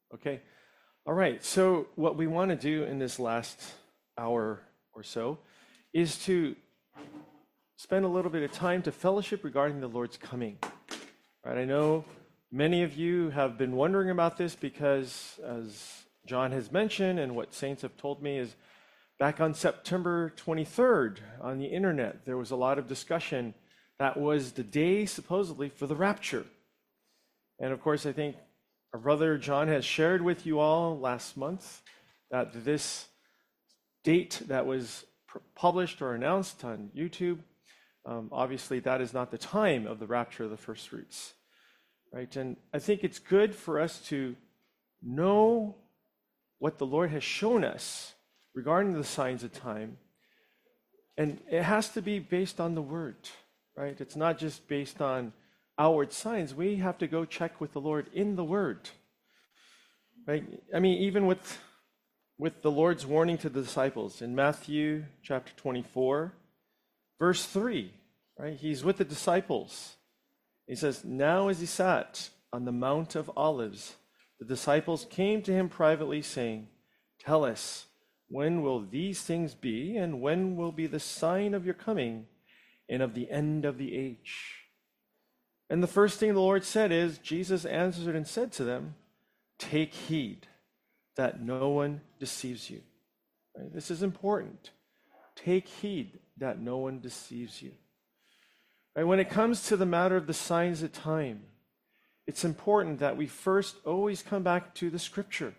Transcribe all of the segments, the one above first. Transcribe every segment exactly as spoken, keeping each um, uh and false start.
Okay. All right. So, what we want to do in this last hour or so is to spend a little bit of time to fellowship regarding the Lord's coming. Right? I know many of you have been wondering about this because, as John has mentioned, and what saints have told me, is back on September twenty-third on the internet, there was a lot of discussion. That was the day, supposedly, for the rapture. And of course, I think our brother John has shared with you all last month that this date that was pr- published or announced on YouTube, um, obviously that is not the time of the rapture of the first fruits, right? And I think it's good for us to know what the Lord has shown us regarding the signs of time, and it has to be based on the Word, right? It's not just based on outward signs. We have to go check with the Lord in the Word, right? I mean, even with with the Lord's warning to the disciples in Matthew chapter twenty-four, verse three, right? He's with the disciples. He says, "Now as he sat on the Mount of Olives, the disciples came to him privately, saying, 'Tell us, when will these things be, and when will be the sign of your coming and of the end of the age?' And the first thing the Lord said is, Jesus answered and said to them, 'Take heed that no one deceives you.'" Right? This is important. Take heed that no one deceives you. Right? When it comes to the matter of the signs of time, it's important that we first always come back to the Scripture.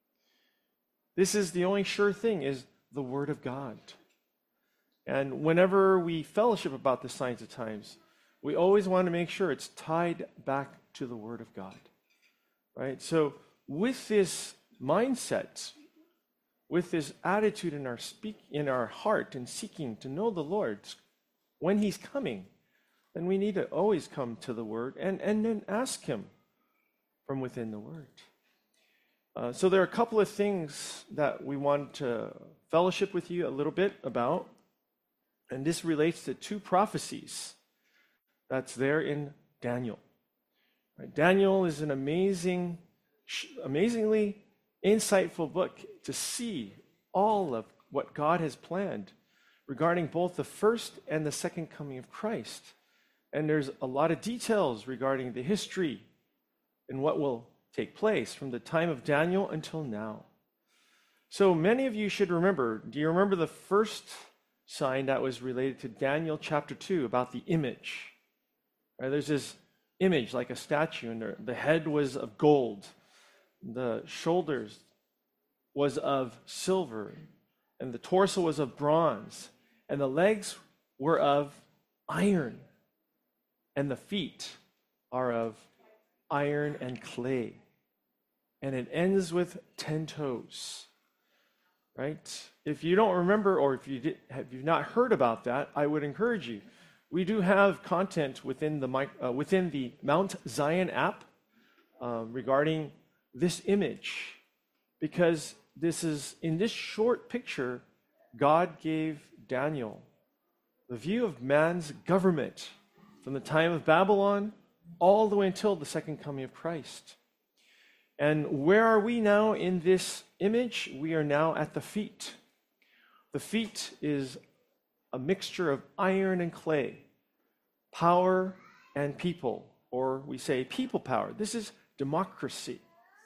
This is the only sure thing, is the Word of God. And whenever we fellowship about the signs of times, we always want to make sure it's tied back to the Word of God, right? So with this mindset, with this attitude in our speak in our heart and seeking to know the Lord when He's coming, then we need to always come to the Word and, and then ask Him from within the Word. Uh, so there are a couple of things that we want to fellowship with you a little bit about, and this relates to two prophecies that's there in Daniel. Right? Daniel is an amazing, amazingly insightful book to see all of what God has planned regarding both the first and the second coming of Christ. And there's a lot of details regarding the history and what will take place from the time of Daniel until now. So many of you should remember, do you remember the first sign that was related to Daniel chapter two about the image? Right, there's this image like a statue, and the, the head was of gold, the shoulders was of silver, and the torso was of bronze, and the legs were of iron, and the feet are of iron and clay. And it ends with ten toes, right? If you don't remember, or if you did, have you not heard about that, I would encourage you. We do have content within the uh, within the Mount Zion app uh, regarding this image, because this is, in this short picture, God gave Daniel the view of man's government from the time of Babylon all the way until the second coming of Christ. And where are we now in this image? We are now at the feet. The feet is a mixture of iron and clay, power and people, or we say people power. This is democracy.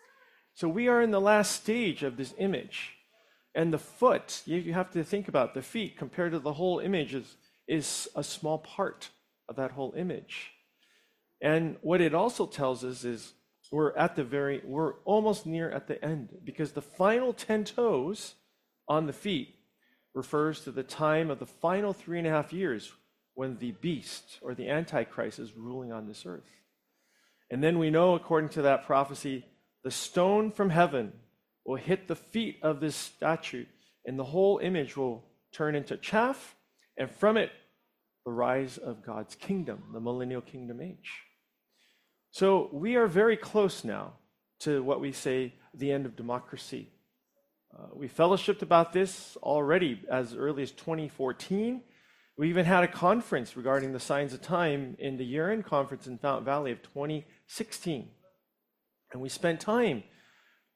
So we are in the last stage of this image. And the foot, you have to think about the feet compared to the whole image is, is a small part of that whole image. And what it also tells us is we're at the very, we're almost near at the end, because the final ten toes on the feet refers to the time of the final three and a half years when the beast or the Antichrist is ruling on this earth. And then we know, according to that prophecy, the stone from heaven will hit the feet of this statue, and the whole image will turn into chaff, and from it, the rise of God's kingdom, the millennial kingdom age. So we are very close now to what we say the end of democracy. Uh, we fellowshipped about this already as early as twenty fourteen. We even had a conference regarding the signs of time in the year-end conference in Fountain Valley of twenty sixteen. And we spent time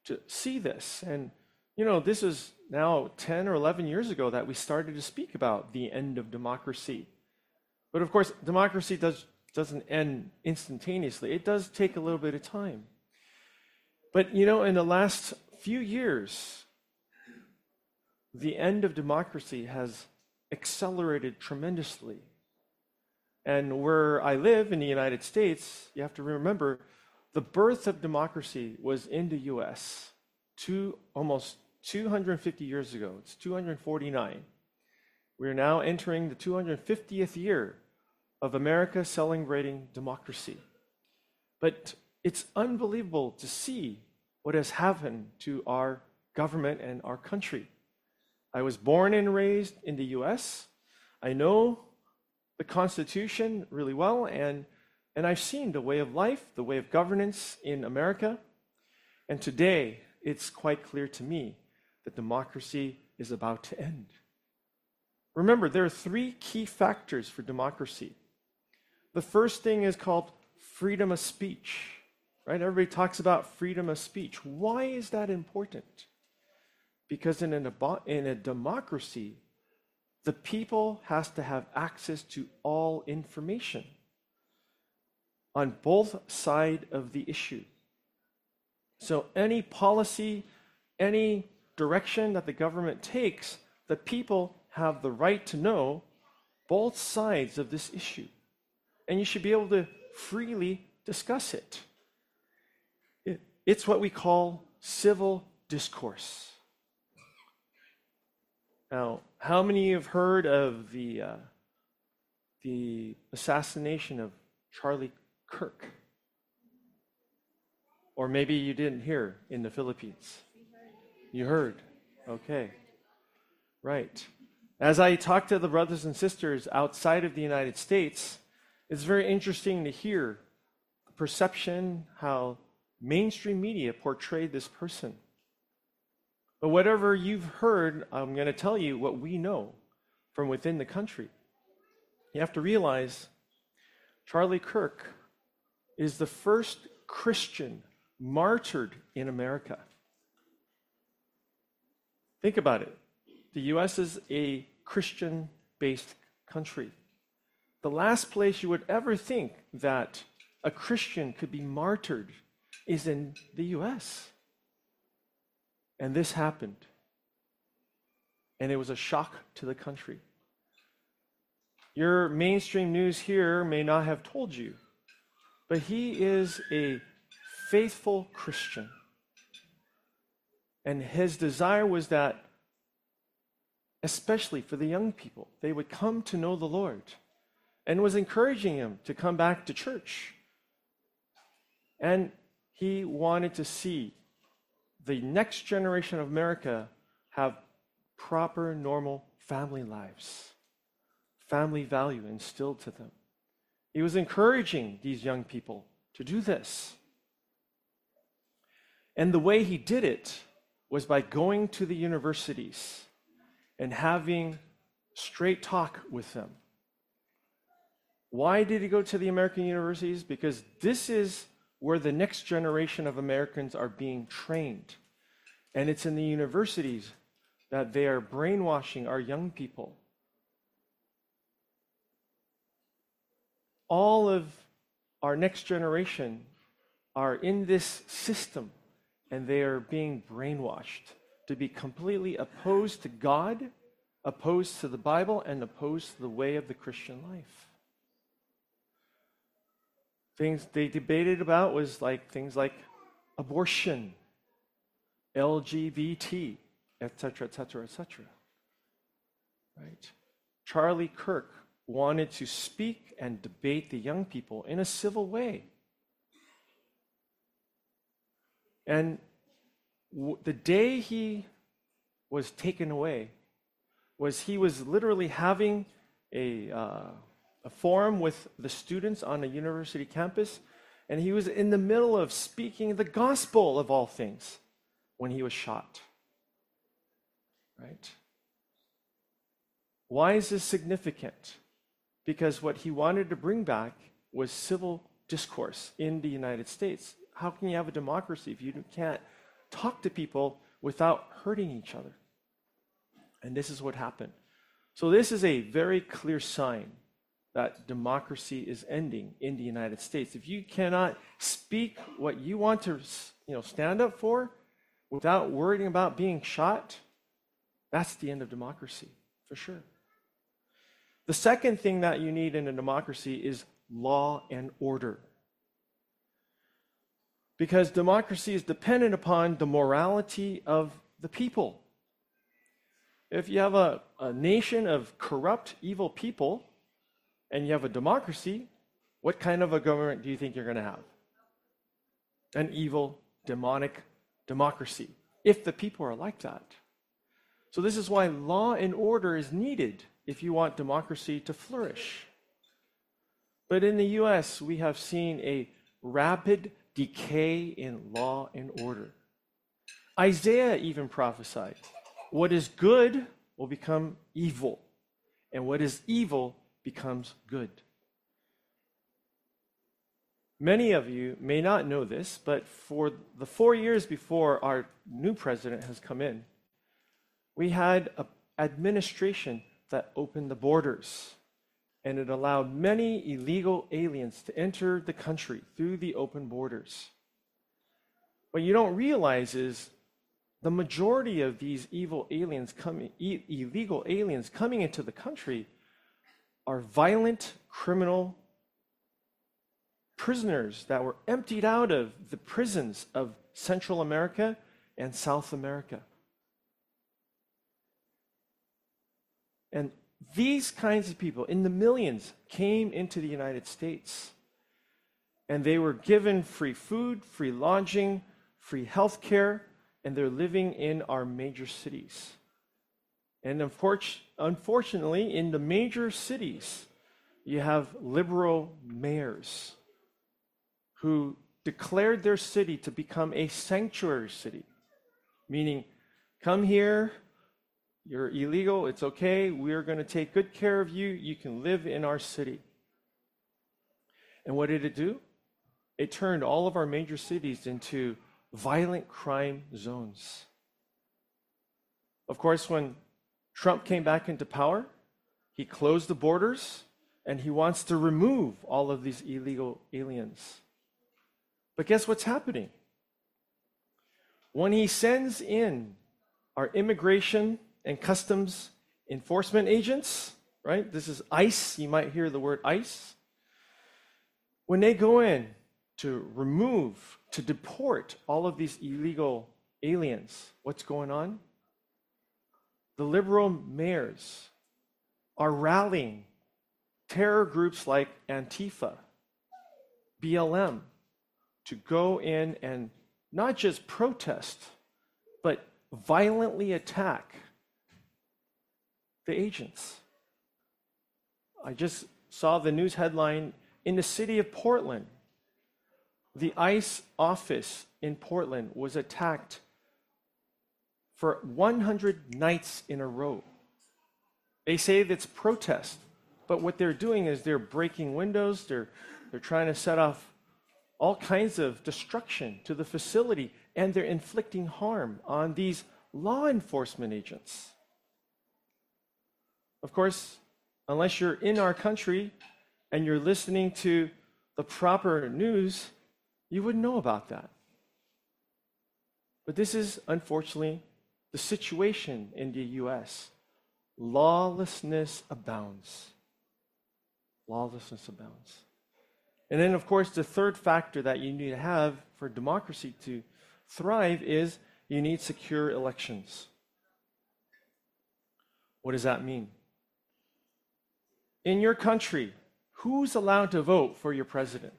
to see this. And, you know, this is now ten or eleven years ago that we started to speak about the end of democracy. But of course, democracy does, doesn't end instantaneously. It does take a little bit of time. But, you know, in the last few years, the end of democracy has accelerated tremendously. And where I live in the United States, you have to remember, the birth of democracy was in the U S two, almost two hundred fifty years ago. It's two hundred forty-nine. We're now entering the two hundred fiftieth year of America celebrating democracy. But it's unbelievable to see what has happened to our government and our country. I was born and raised in the U S. I know the Constitution really well, and, and I've seen the way of life, the way of governance in America. And today, it's quite clear to me that democracy is about to end. Remember, there are three key factors for democracy. The first thing is called freedom of speech, right? Everybody talks about freedom of speech. Why is that important? Because in a, in a democracy, the people has to have access to all information on both sides of the issue. So any policy, any direction that the government takes, the people have the right to know both sides of this issue. And you should be able to freely discuss it. it it's what we call civil discourse. Now, how many have heard of the, uh, the assassination of Charlie Kirk? Or maybe you didn't hear in the Philippines. You heard. Okay. Right. As I talk to the brothers and sisters outside of the United States, it's very interesting to hear the perception, how mainstream media portrayed this person. But whatever you've heard, I'm going to tell you what we know from within the country. You have to realize Charlie Kirk is the first Christian martyred in America. Think about it. The U S is a Christian-based country. The last place you would ever think that a Christian could be martyred is in the U S. And this happened. And it was a shock to the country. Your mainstream news here may not have told you, but he is a faithful Christian. And his desire was that, especially for the young people, they would come to know the Lord, and was encouraging them to come back to church. And he wanted to see the next generation of America have proper, normal family lives, family value instilled to them. He was encouraging these young people to do this. And the way he did it was by going to the universities and having straight talk with them. Why did he go to the American universities? Because this is where the next generation of Americans are being trained. And it's in the universities that they are brainwashing our young people. All of our next generation are in this system, and they are being brainwashed to be completely opposed to God, opposed to the Bible, and opposed to the way of the Christian life. Things they debated about was like things like abortion, L G B T, et cetera, et cetera, et cetera. Right? Charlie Kirk wanted to speak and debate the young people in a civil way. And w- the day he was taken away was he was literally having a, uh, a forum with the students on a university campus, and he was in the middle of speaking the gospel of all things when he was shot. Right? Why is this significant? Because what he wanted to bring back was civil discourse in the United States. How can you have a democracy if you can't talk to people without hurting each other. And this is what happened. So this is a very clear sign that democracy is ending in the United States. If you cannot speak what you want to, you know, stand up for without worrying about being shot, that's the end of democracy, for sure. The second thing that you need in a democracy is law and order. Because democracy is dependent upon the morality of the people. If you have a, a nation of corrupt, evil people, and you have a democracy, what kind of a government do you think you're going to have? An evil, demonic democracy, if the people are like that. So this is why law and order is needed if you want democracy to flourish. But in the U S, we have seen a rapid decay in law and order. Isaiah even prophesied, what is good will become evil, and what is evil becomes good. Many of you may not know this, but for the four years before our new president has come in, we had an administration that opened the borders, and it allowed many illegal aliens to enter the country through the open borders. What you don't realize is the majority of these evil aliens coming, e- illegal aliens coming into the country are violent criminal prisoners that were emptied out of the prisons of Central America and South America. And these kinds of people, in the millions, came into the United States. And they were given free food, free lodging, free health care, and they're living in our major cities. And unfortunately, in the major cities, you have liberal mayors who declared their city to become a sanctuary city, meaning, come here, you're illegal, it's okay, we're going to take good care of you, you can live in our city. And what did it do? It turned all of our major cities into violent crime zones. Of course, when Trump came back into power, he closed the borders and he wants to remove all of these illegal aliens. But guess what's happening? When he sends in our immigration and customs enforcement agents, right? This is ICE, you might hear the word ICE. When they go in to remove, to deport all of these illegal aliens, what's going on? The liberal mayors are rallying terror groups like Antifa, B L M, to go in and not just protest, but violently attack the agents. I just saw the news headline in the city of Portland. The ICE office in Portland was attacked for one hundred nights in a row. They say that's protest, but what they're doing is they're breaking windows, they're, they're trying to set off all kinds of destruction to the facility, and they're inflicting harm on these law enforcement agents. Of course, unless you're in our country and you're listening to the proper news, you wouldn't know about that. But this is, unfortunately, the situation in the U S. Lawlessness abounds. Lawlessness abounds. And then, of course, the third factor that you need to have for democracy to thrive is you need secure elections. What does that mean? In your country, who's allowed to vote for your president?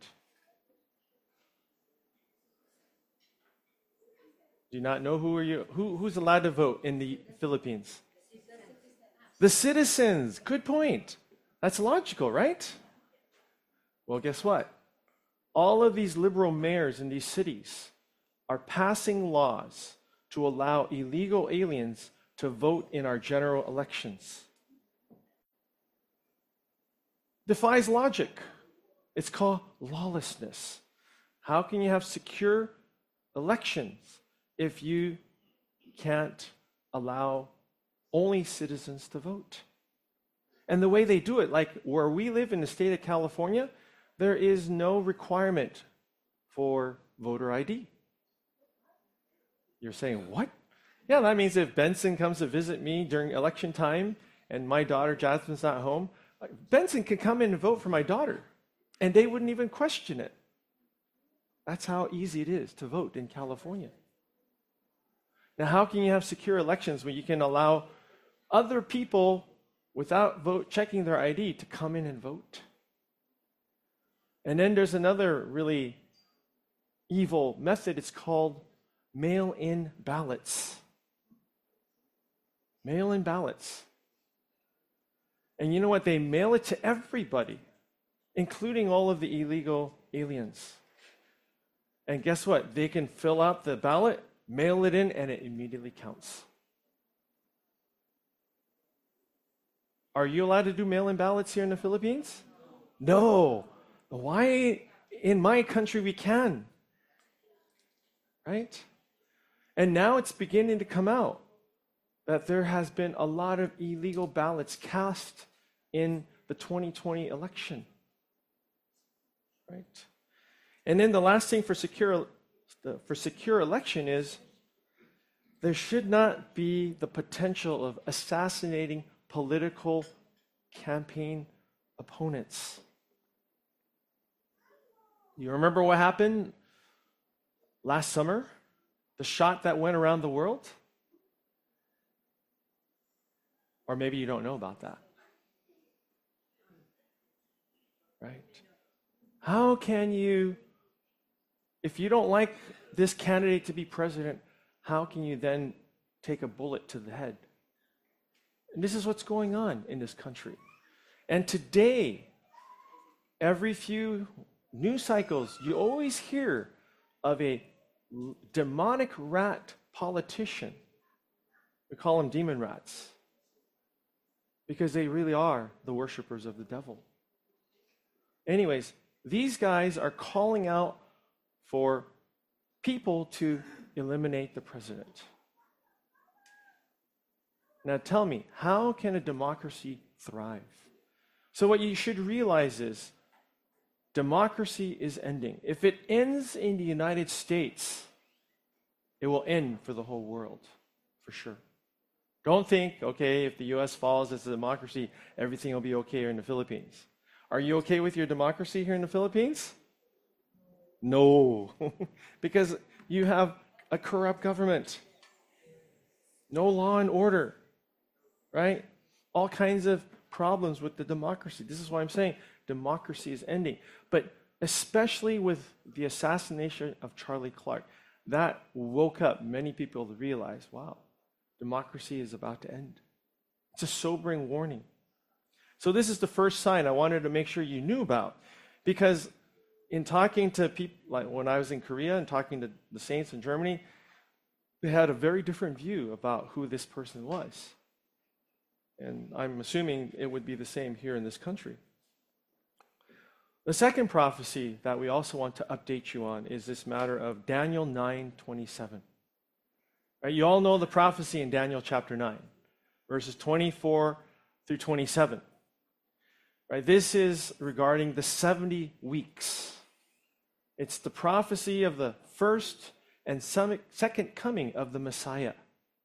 Do you not know who are you? Who, who's allowed to vote in the Philippines? The citizens. Good point. That's logical, right? Well, guess what? All of these liberal mayors in these cities are passing laws to allow illegal aliens to vote in our general elections. Defies logic. It's called lawlessness. How can you have secure elections if you can't allow only citizens to vote? And the way they do it, like where we live in the state of California, there is no requirement for voter I D. You're saying, what? Yeah, that means if Benson comes to visit me during election time and my daughter Jasmine's not home, Benson can come in and vote for my daughter, and they wouldn't even question it. That's how easy it is to vote in California. Now, how can you have secure elections when you can allow other people without vote checking their I D to come in and vote? And then there's another really evil method. It's called mail-in ballots. Mail-in ballots. And you know what? They mail it to everybody, including all of the illegal aliens. And guess what? They can fill out the ballot, mail it in, and it immediately counts. Are you allowed to do mail-in ballots here in the Philippines? No. Why? In my country, we can. Right? And now it's beginning to come out that there has been a lot of illegal ballots cast in the twenty twenty election. Right? And then the last thing for secure for secure election is there should not be the potential of assassinating political campaign opponents. You remember what happened last summer? The shot that went around the world? Or maybe you don't know about that. Right? How can you, if you don't like this candidate to be president, how can you then take a bullet to the head? And this is what's going on in this country. And today, every few news cycles, you always hear of a demonic rat politician. We call them demon rats because they really are the worshipers of the devil. Anyways, these guys are calling out for people to eliminate the president. Now tell me, how can a democracy thrive? So what you should realize is democracy is ending. If it ends in the United States, it will end for the whole world, for sure. Don't think, okay, if the U S falls as a democracy, everything will be okay here in the Philippines. Are you okay with your democracy here in the Philippines? No, because you have a corrupt government, no law and order, right? All kinds of problems with the democracy. This is why I'm saying democracy is ending. But especially with the assassination of Charlie Clark, that woke up many people to realize, wow, democracy is about to end. It's a sobering warning. So this is the first sign I wanted to make sure you knew about, because in talking to people, like when I was in Korea and talking to the saints in Germany, they had a very different view about who this person was. And I'm assuming it would be the same here in this country. The second prophecy that we also want to update you on is this matter of Daniel nine twenty-seven. Right, you all know the prophecy in Daniel chapter nine, verses twenty-four through twenty-seven. Right, this is regarding the seventy weeks. It's the prophecy of the first and second coming of the Messiah.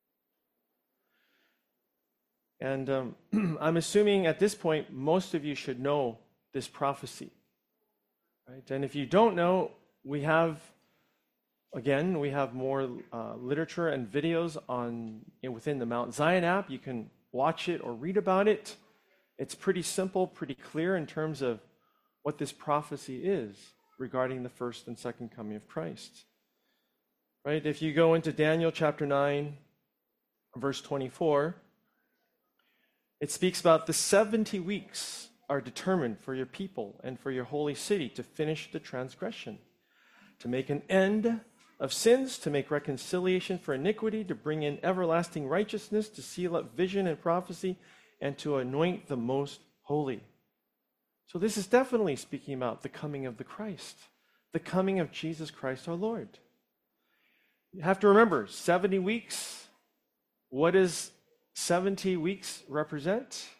And um, I'm assuming at this point, most of you should know this prophecy. Right? And if you don't know, we have, again, we have more uh, literature and videos on within the Mount Zion app. You can watch it or read about it. It's pretty simple, pretty clear in terms of what this prophecy is regarding the first and second coming of Christ. Right? If you go into Daniel chapter nine, verse twenty-four, it speaks about the seventy weeks are determined for your people and for your holy city to finish the transgression, to make an end of sins, to make reconciliation for iniquity, to bring in everlasting righteousness, to seal up vision and prophecy, and to anoint the most holy. So this is definitely speaking about the coming of the Christ, the coming of Jesus Christ our Lord. You have to remember, seventy weeks, what does seventy weeks represent?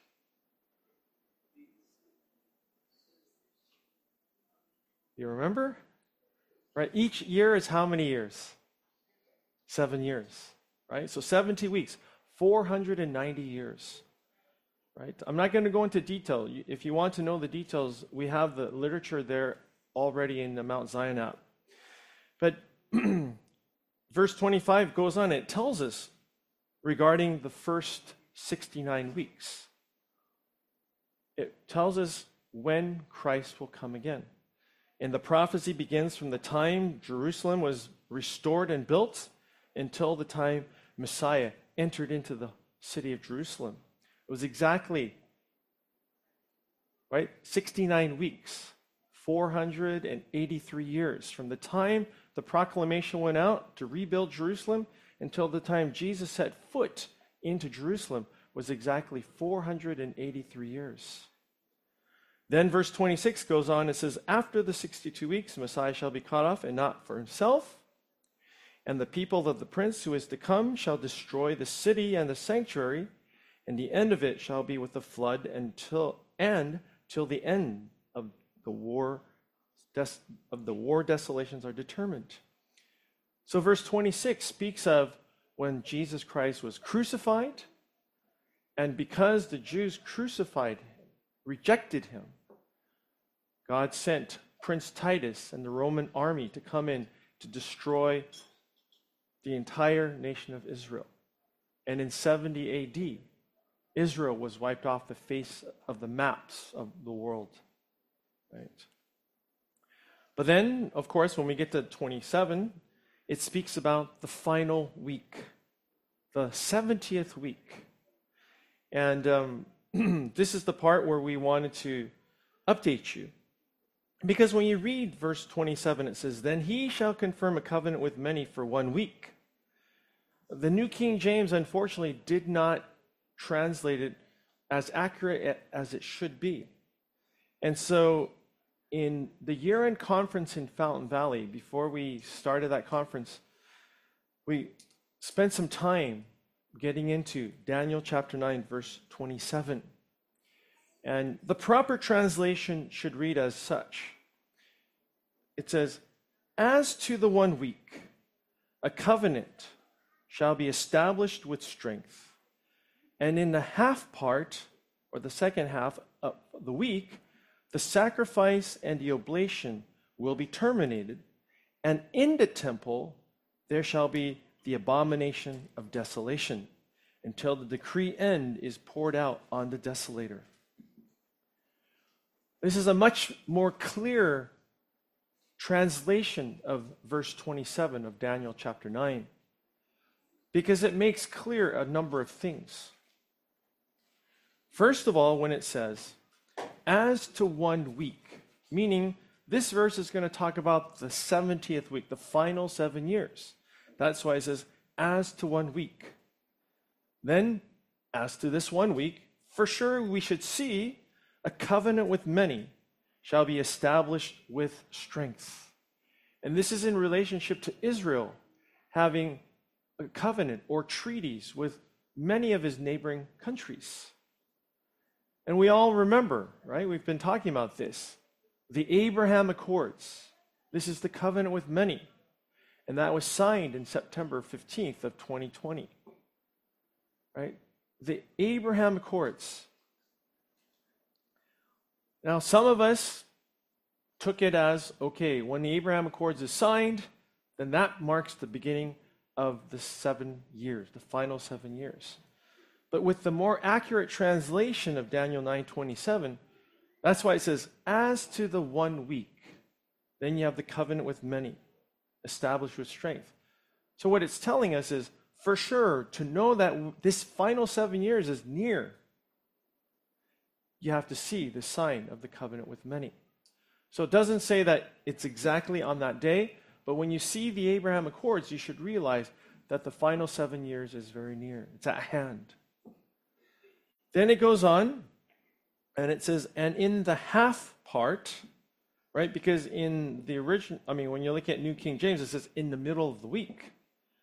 You remember? Right? Each year is how many years? Seven years, right? So seventy weeks, four hundred ninety years, right? I'm not going to go into detail. If you want to know the details, we have the literature there already in the Mount Zion app. But verse twenty-five goes on, it tells us regarding the first sixty-nine weeks. It tells us when Christ will come again. And the prophecy begins from the time Jerusalem was restored and built until the time Messiah entered into the city of Jerusalem. It was exactly, right, sixty-nine weeks, four hundred eighty-three years from the time the proclamation went out to rebuild Jerusalem until the time Jesus set foot into Jerusalem was exactly four hundred eighty-three years. Then verse twenty-six goes on, it says, after the sixty-two weeks, Messiah shall be cut off, and not for himself. And the people of the prince who is to come shall destroy the city and the sanctuary, and the end of it shall be with the flood until and till the end of the war des- of the war desolations are determined. So verse twenty-six speaks of when Jesus Christ was crucified, and because the Jews crucified, rejected him, God sent Prince Titus and the Roman army to come in to destroy the entire nation of Israel. And in seventy A D, Israel was wiped off the face of the maps of the world. Right? But then, of course, when we get to twenty-seven, it speaks about the final week, the seventieth week. And um, this is the part where we wanted to update you. Because when you read verse twenty-seven, it says, then he shall confirm a covenant with many for one week. The New King James, unfortunately, did not translate it as accurate as it should be. And so in the year-end conference in Fountain Valley, before we started that conference, we spent some time getting into Daniel chapter nine, verse twenty-seven. And the proper translation should read as such. It says, as to the one week, a covenant shall be established with strength. And in the half part, or the second half of the week, the sacrifice and the oblation will be terminated. And in the temple, there shall be the abomination of desolation, until the decree end is poured out on the desolator. This is a much more clear translation of verse twenty-seven of Daniel chapter nine, because it makes clear a number of things. First of all, when it says, as to one week, meaning this verse is going to talk about the seventieth week, the final seven years. That's why it says, as to one week. Then, as to this one week, for sure we should see a covenant with many shall be established with strength. And this is in relationship to Israel having a covenant or treaties with many of his neighboring countries. And we all remember, right? We've been talking about this. The Abraham Accords. This is the covenant with many. And that was signed in September fifteenth of twenty twenty. Right? The Abraham Accords. Now, some of us took it as, okay, when the Abraham Accords is signed, then that marks the beginning of the seven years, the final seven years. But with the more accurate translation of Daniel nine twenty-seven, that's why it says, as to the one week, then you have the covenant with many, established with strength. So what it's telling us is, for sure, to know that this final seven years is near, you have to see the sign of the covenant with many. So it doesn't say that it's exactly on that day, but when you see the Abraham Accords, you should realize that the final seven years is very near. It's at hand. Then it goes on, and it says, and in the half part, right? Because in the original, I mean, when you look at New King James, it says in the middle of the week.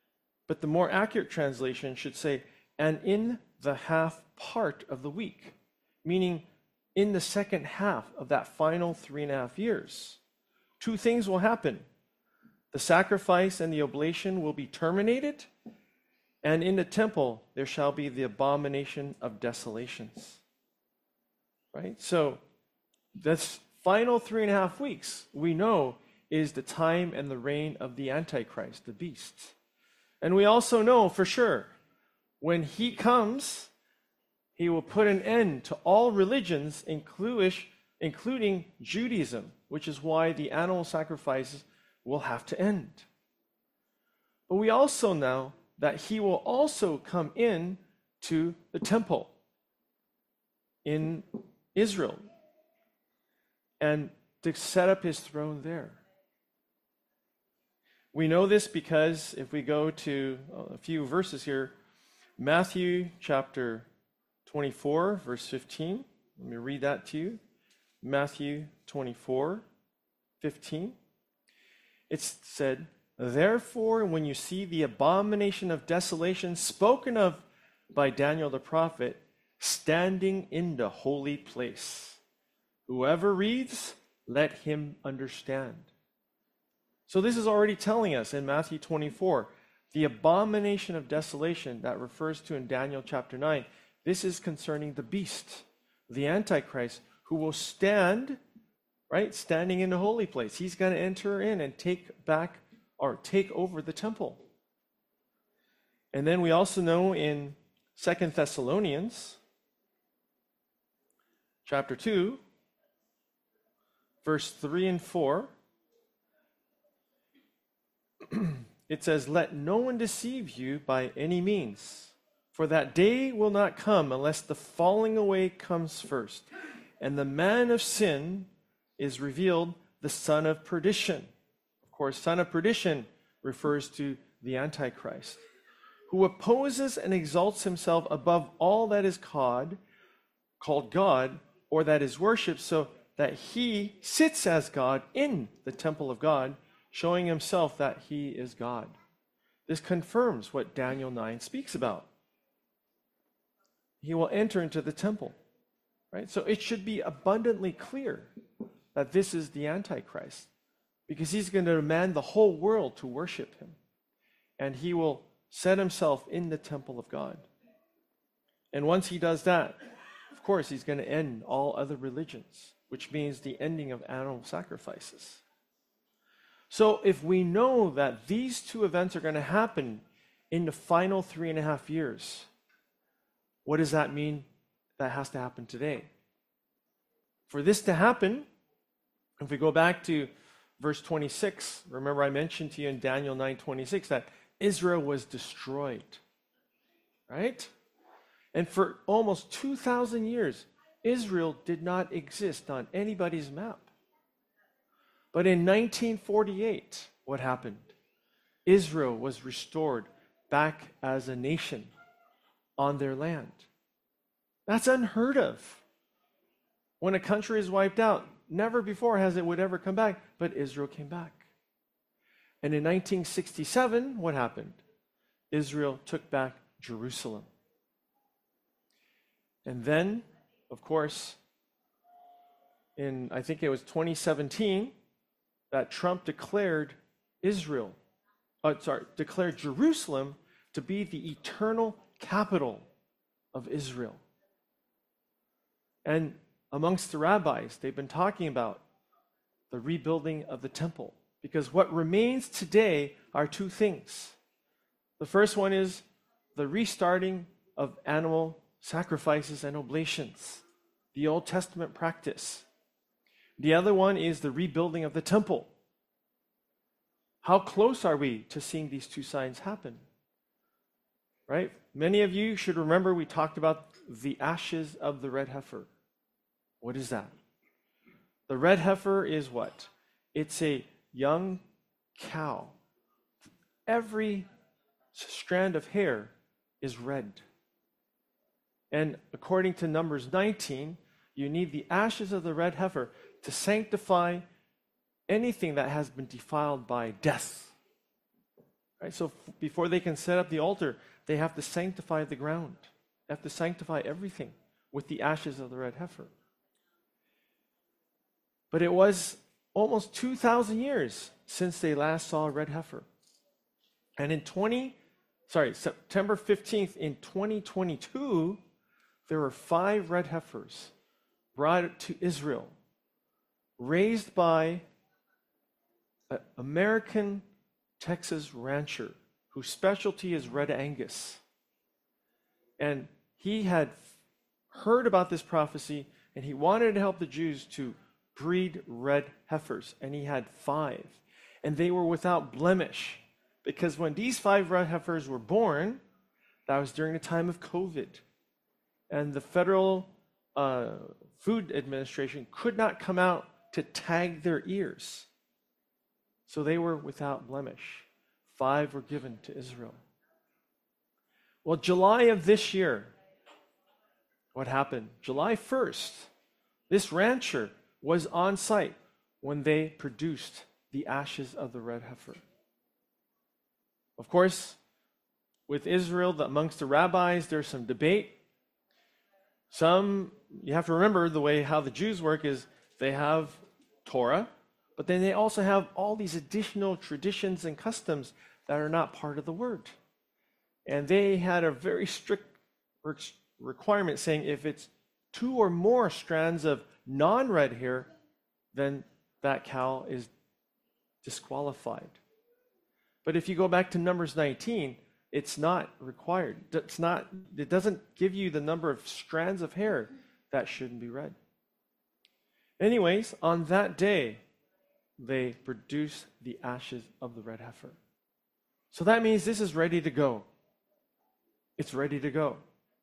But the more accurate translation should say, and in the half part of the week, meaning in the second half of that final three and a half years. Two things will happen. The sacrifice and the oblation will be terminated, and in the temple there shall be the abomination of desolations. Right? So this final three and a half weeks, we know, is the time and the reign of the Antichrist, the beast. And we also know for sure, when he comes, he will put an end to all religions, including Judaism, which is why the animal sacrifices will have to end. But we also know that he will also come in to the temple in Israel and to set up his throne there. We know this because if we go to a few verses here, Matthew chapter twenty-four, verse fifteen. Let me read that to you. Matthew twenty-four, fifteen. It's said, therefore, when you see the abomination of desolation spoken of by Daniel the prophet, standing in the holy place, whoever reads, let him understand. So this is already telling us in Matthew twenty-four, the abomination of desolation that refers to in Daniel chapter nine. This is concerning the beast, the Antichrist, who will stand, right, standing in the holy place. He's going to enter in and take back or take over the temple. And then we also know in Second Thessalonians chapter two, verse three and four, it says, let no one deceive you by any means, for that day will not come unless the falling away comes first, and the man of sin is revealed, the son of perdition. Of course, son of perdition refers to the Antichrist, who opposes and exalts himself above all that is called, called God, or that is worshipped, so that he sits as God in the temple of God, showing himself that he is God. This confirms what Daniel nine speaks about. He will enter into the temple, right? So it should be abundantly clear that this is the Antichrist, because he's going to demand the whole world to worship him. And he will set himself in the temple of God. And once he does that, of course, he's going to end all other religions, which means the ending of animal sacrifices. So if we know that these two events are going to happen in the final three and a half years, what does that mean that has to happen today? For this to happen, if we go back to verse twenty-six, remember I mentioned to you in Daniel nine twenty-six that Israel was destroyed, right? And for almost two thousand years, Israel did not exist on anybody's map. But in nineteen forty-eight, what happened? Israel was restored back as a nation on their land. That's unheard of. When a country is wiped out, never before has it would ever come back, but Israel came back. And in nineteen sixty-seven, what happened? Israel took back Jerusalem. And then, of course, in I think it was twenty seventeen, that Trump declared Israel, uh, sorry, declared Jerusalem to be the eternal capital of Israel. And amongst the rabbis, they've been talking about the rebuilding of the temple, because what remains today are two things. The first one is the restarting of animal sacrifices and oblations, the Old Testament practice. The other one is the rebuilding of the temple. How close are we to seeing these two signs happen? Right? Many of you should remember we talked about the ashes of the red heifer. What is that? The red heifer is what? It's a young cow. Every strand of hair is red. And according to Numbers nineteen, you need the ashes of the red heifer to sanctify anything that has been defiled by death. Right? So f- before they can set up the altar, they have to sanctify the ground. They have to sanctify everything with the ashes of the red heifer. But it was almost two thousand years since they last saw a red heifer. And in twenty, sorry, September fifteenth in twenty twenty-two, there were five red heifers brought to Israel, raised by an American Texas rancher whose specialty is red Angus. And he had heard about this prophecy, and he wanted to help the Jews to breed red heifers, and he had five. And they were without blemish, because when these five red heifers were born, that was during the time of COVID. And the Federal uh, Food Administration could not come out to tag their ears. So they were without blemish. Five were given to Israel. Well, July of this year, what happened? July first, this rancher was on site when they produced the ashes of the red heifer. Of course, with Israel, amongst the rabbis, there's some debate. Some, you have to remember the way how the Jews work is they have Torah, but then they also have all these additional traditions and customs that are not part of the word. And they had a very strict requirement saying if it's two or more strands of non-red hair, then that cow is disqualified. But if you go back to Numbers nineteen, it's not required. It's not, it doesn't give you the number of strands of hair that shouldn't be red. Anyways, on that day, they produce the ashes of the red heifer. So that means this is ready to go. It's ready to go.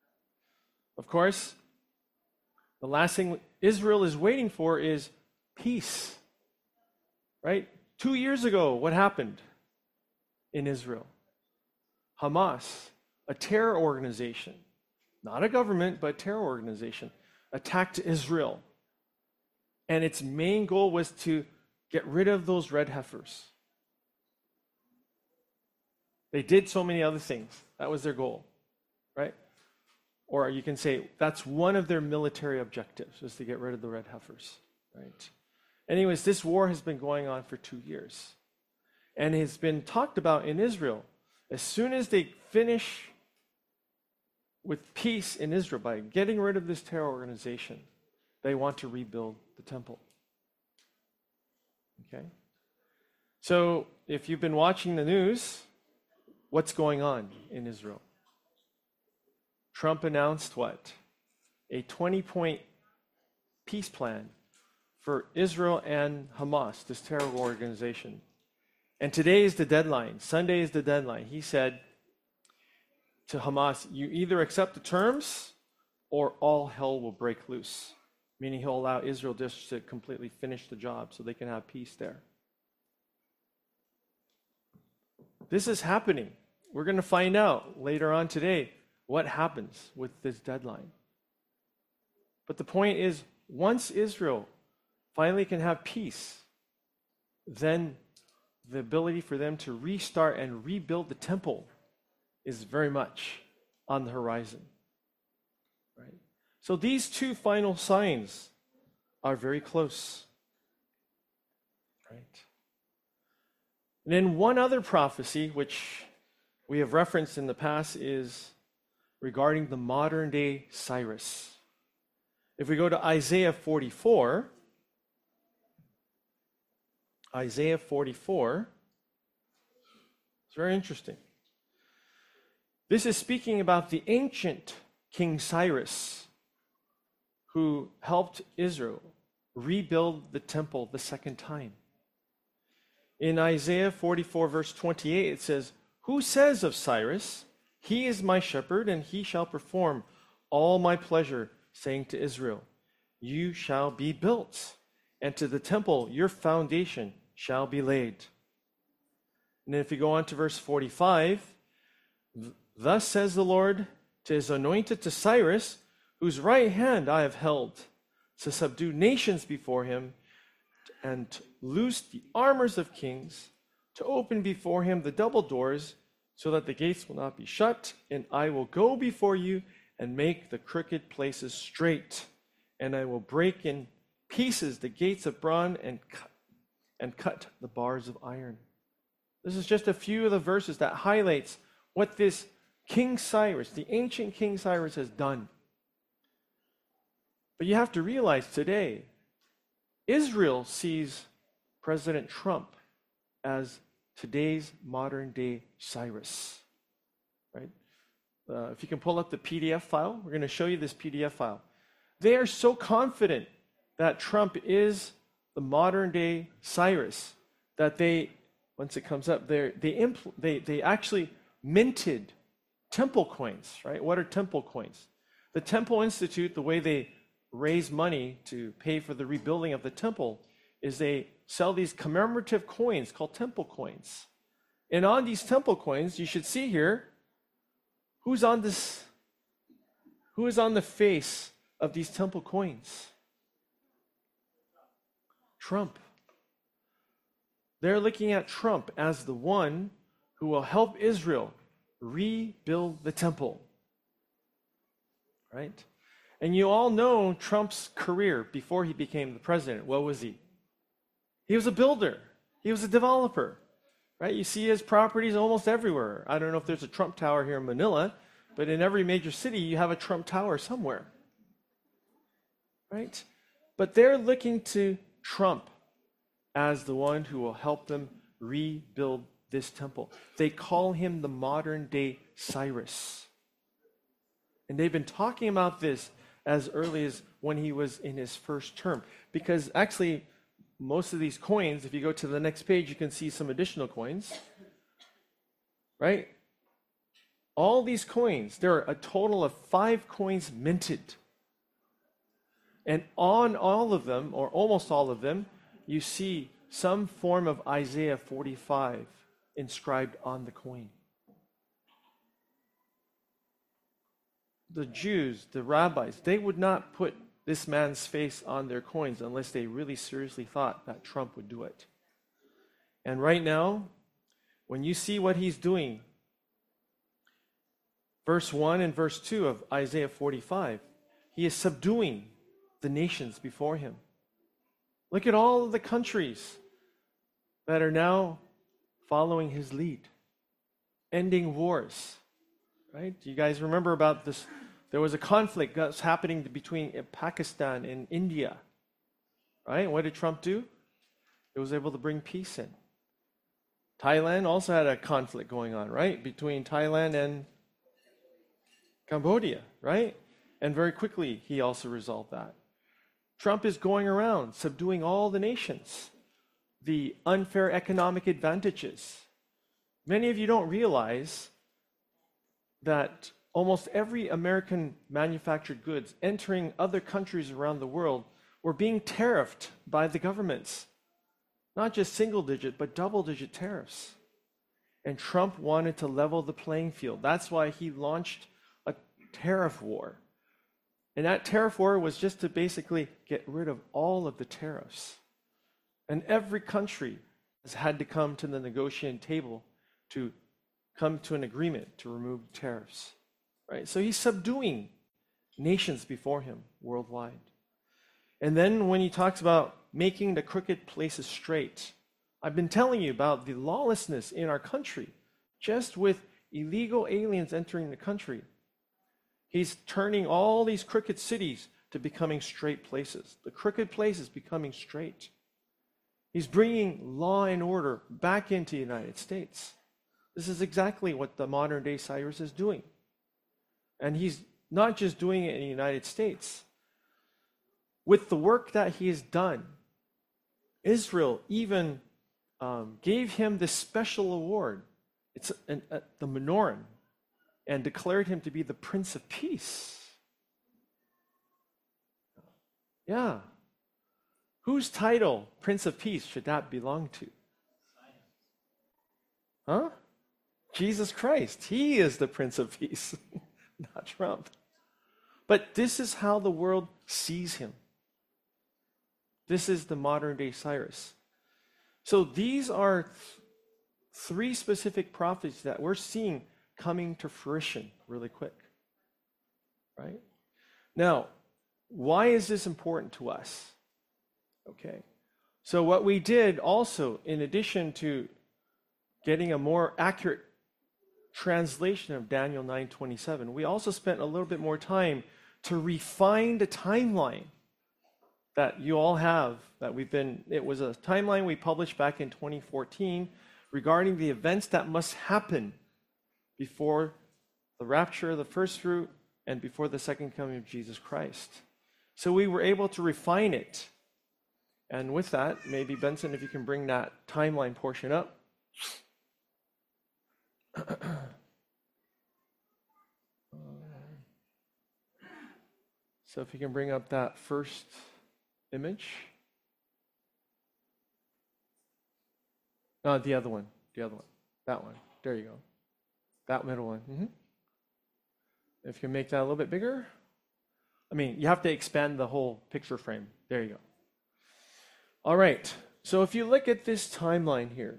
Of course, the last thing Israel is waiting for is peace. Right? Two years ago, what happened in Israel? Hamas, a terror organization, not a government, but a terror organization, attacked Israel. And its main goal was to get rid of those red heifers. They did so many other things. That was their goal, right? Or you can say that's one of their military objectives, is to get rid of the red heifers, right? Anyways, this war has been going on for two years. And has been talked about in Israel. As soon as they finish with peace in Israel, by getting rid of this terror organization, they want to rebuild the temple. Okay? So, if you've been watching the news, what's going on in Israel? Trump announced what? A twenty-point peace plan for Israel and Hamas, this terror organization. And today is the deadline. Sunday is the deadline. He said to Hamas, you either accept the terms or all hell will break loose. Meaning he'll allow Israel just to completely finish the job so they can have peace there. This is happening. We're going to find out later on today what happens with this deadline. But the point is, once Israel finally can have peace, then the ability for them to restart and rebuild the temple is very much on the horizon. Right? So these two final signs are very close. Right? And then one other prophecy, which we have referenced in the past, is regarding the modern day Cyrus. If we go to Isaiah forty-four, Isaiah forty-four, it's very interesting. This is speaking about the ancient King Cyrus, who helped Israel rebuild the temple the second time. In Isaiah forty-four, verse twenty-eight, it says, "Who says of Cyrus, he is my shepherd, and he shall perform all my pleasure, saying to Israel, you shall be built, and to the temple your foundation shall be laid." And then if you go on to verse forty-five, "Thus says the Lord to his anointed, to Cyrus, whose right hand I have held, to subdue nations before him, and loose the armors of kings, to open before him the double doors, so that the gates will not be shut, and I will go before you and make the crooked places straight, and I will break in pieces the gates of bronze and cut, and cut the bars of iron. This is just a few of the verses that highlights what this King Cyrus, the ancient King Cyrus, has done. But you have to realize today, Israel sees President Trump as today's modern day Cyrus, right? Uh, if you can pull up the P D F file, we're going to show you this P D F file. They are so confident that Trump is the modern day Cyrus that they, once it comes up, they they impl- they they actually minted temple coins, right? What are temple coins? The Temple Institute, the way they raise money to pay for the rebuilding of the temple, is they sell these commemorative coins called temple coins. And on these temple coins, you should see here, who's on this, who is on the face of these temple coins? Trump. They're looking at Trump as the one who will help Israel rebuild the temple. Right? And you all know Trump's career before he became the president. What was he? He was a builder. He was a developer. Right? You see his properties almost everywhere. I don't know if there's a Trump Tower here in Manila, but in every major city you have a Trump Tower somewhere. Right? But they're looking to Trump as the one who will help them rebuild this temple. They call him the modern day Cyrus. And they've been talking about this as early as when he was in his first term. Because actually, most of these coins, if you go to the next page, you can see some additional coins. Right? All these coins, there are a total of five coins minted. And on all of them, or almost all of them, you see some form of Isaiah forty-five inscribed on the coin. The Jews, the rabbis, they would not put this man's face on their coins unless they really seriously thought that Trump would do it. And right now, when you see what he's doing, verse one and verse two of Isaiah forty-five, he is subduing the nations before him. Look at all of the countries that are now following his lead, ending wars, right? Do you guys remember about this? There was a conflict that's happening between Pakistan and India, right? What did Trump do? He was able to bring peace in. Thailand also had a conflict going on, right? Between Thailand and Cambodia, right? And very quickly, he also resolved that. Trump is going around subduing all the nations, the unfair economic advantages. Many of you don't realize that almost every American manufactured goods entering other countries around the world were being tariffed by the governments. Not just single digit, but double digit tariffs. And Trump wanted to level the playing field. That's why he launched a tariff war. And that tariff war was just to basically get rid of all of the tariffs. And every country has had to come to the negotiating table to come to an agreement to remove tariffs. Right? So he's subduing nations before him worldwide. And then when he talks about making the crooked places straight, I've been telling you about the lawlessness in our country, just with illegal aliens entering the country. He's turning all these crooked cities to becoming straight places. The crooked places becoming straight. He's bringing law and order back into the United States. This is exactly what the modern day Cyrus is doing. And he's not just doing it in the United States. With the work that he has done, Israel even um, gave him this special award. It's an, a, the Menorah, and declared him to be the Prince of Peace. Yeah. Whose title, Prince of Peace, should that belong to? Huh? Jesus Christ. He is the Prince of Peace, not Trump. But this is how the world sees him. This is the modern day Cyrus. So these are three specific prophecies that we're seeing coming to fruition really quick, right? Now, why is this important to us? Okay, so what we did also, in addition to getting a more accurate translation of Daniel nine twenty-seven, we also spent a little bit more time to refine the timeline that you all have, that we've been, it was a timeline we published back in twenty fourteen regarding the events that must happen before the rapture of the first fruit and before the second coming of Jesus Christ. So we were able to refine it. And with that, maybe Benson, if you can bring that timeline portion up. So if you can bring up that first image. No, the other one, the other one, that one. There you go. That middle one. Mm-hmm. If you can make that a little bit bigger. I mean, you have to expand the whole picture frame. There you go. All right. So if you look at this timeline here,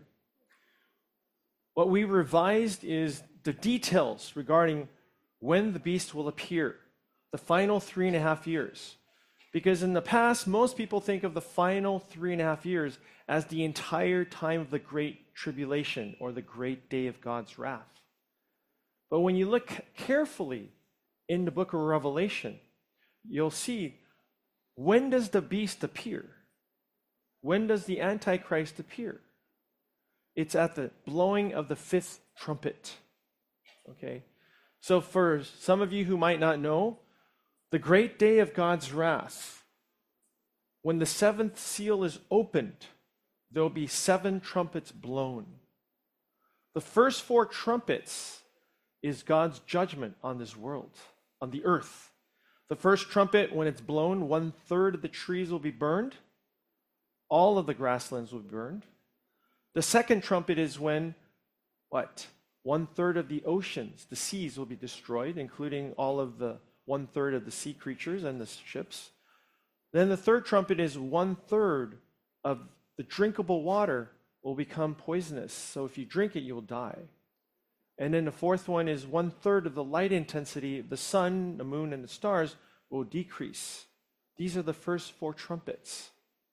what we revised is the details regarding when the beast will appear, the final three and a half years. Because in the past, most people think of the final three and a half years as the entire time of the Great Tribulation or the great day of God's wrath. But when you look carefully in the book of Revelation, you'll see, when does the beast appear? When does the Antichrist appear? It's at the blowing of the fifth trumpet. Okay? So for some of you who might not know, the great day of God's wrath, when the seventh seal is opened, there will be seven trumpets blown. The first four trumpets is God's judgment on this world, on the earth. The first trumpet, when it's blown, one third of the trees will be burned. All of the grasslands will be burned. The second trumpet is when, what? One third of the oceans, the seas, will be destroyed, including all of the one third of the sea creatures and the ships. Then the third trumpet is one third of the drinkable water will become poisonous. So if you drink it, you will die. And then the fourth one is one third of the light intensity of the sun, the moon, and the stars will decrease. These are the first four trumpets.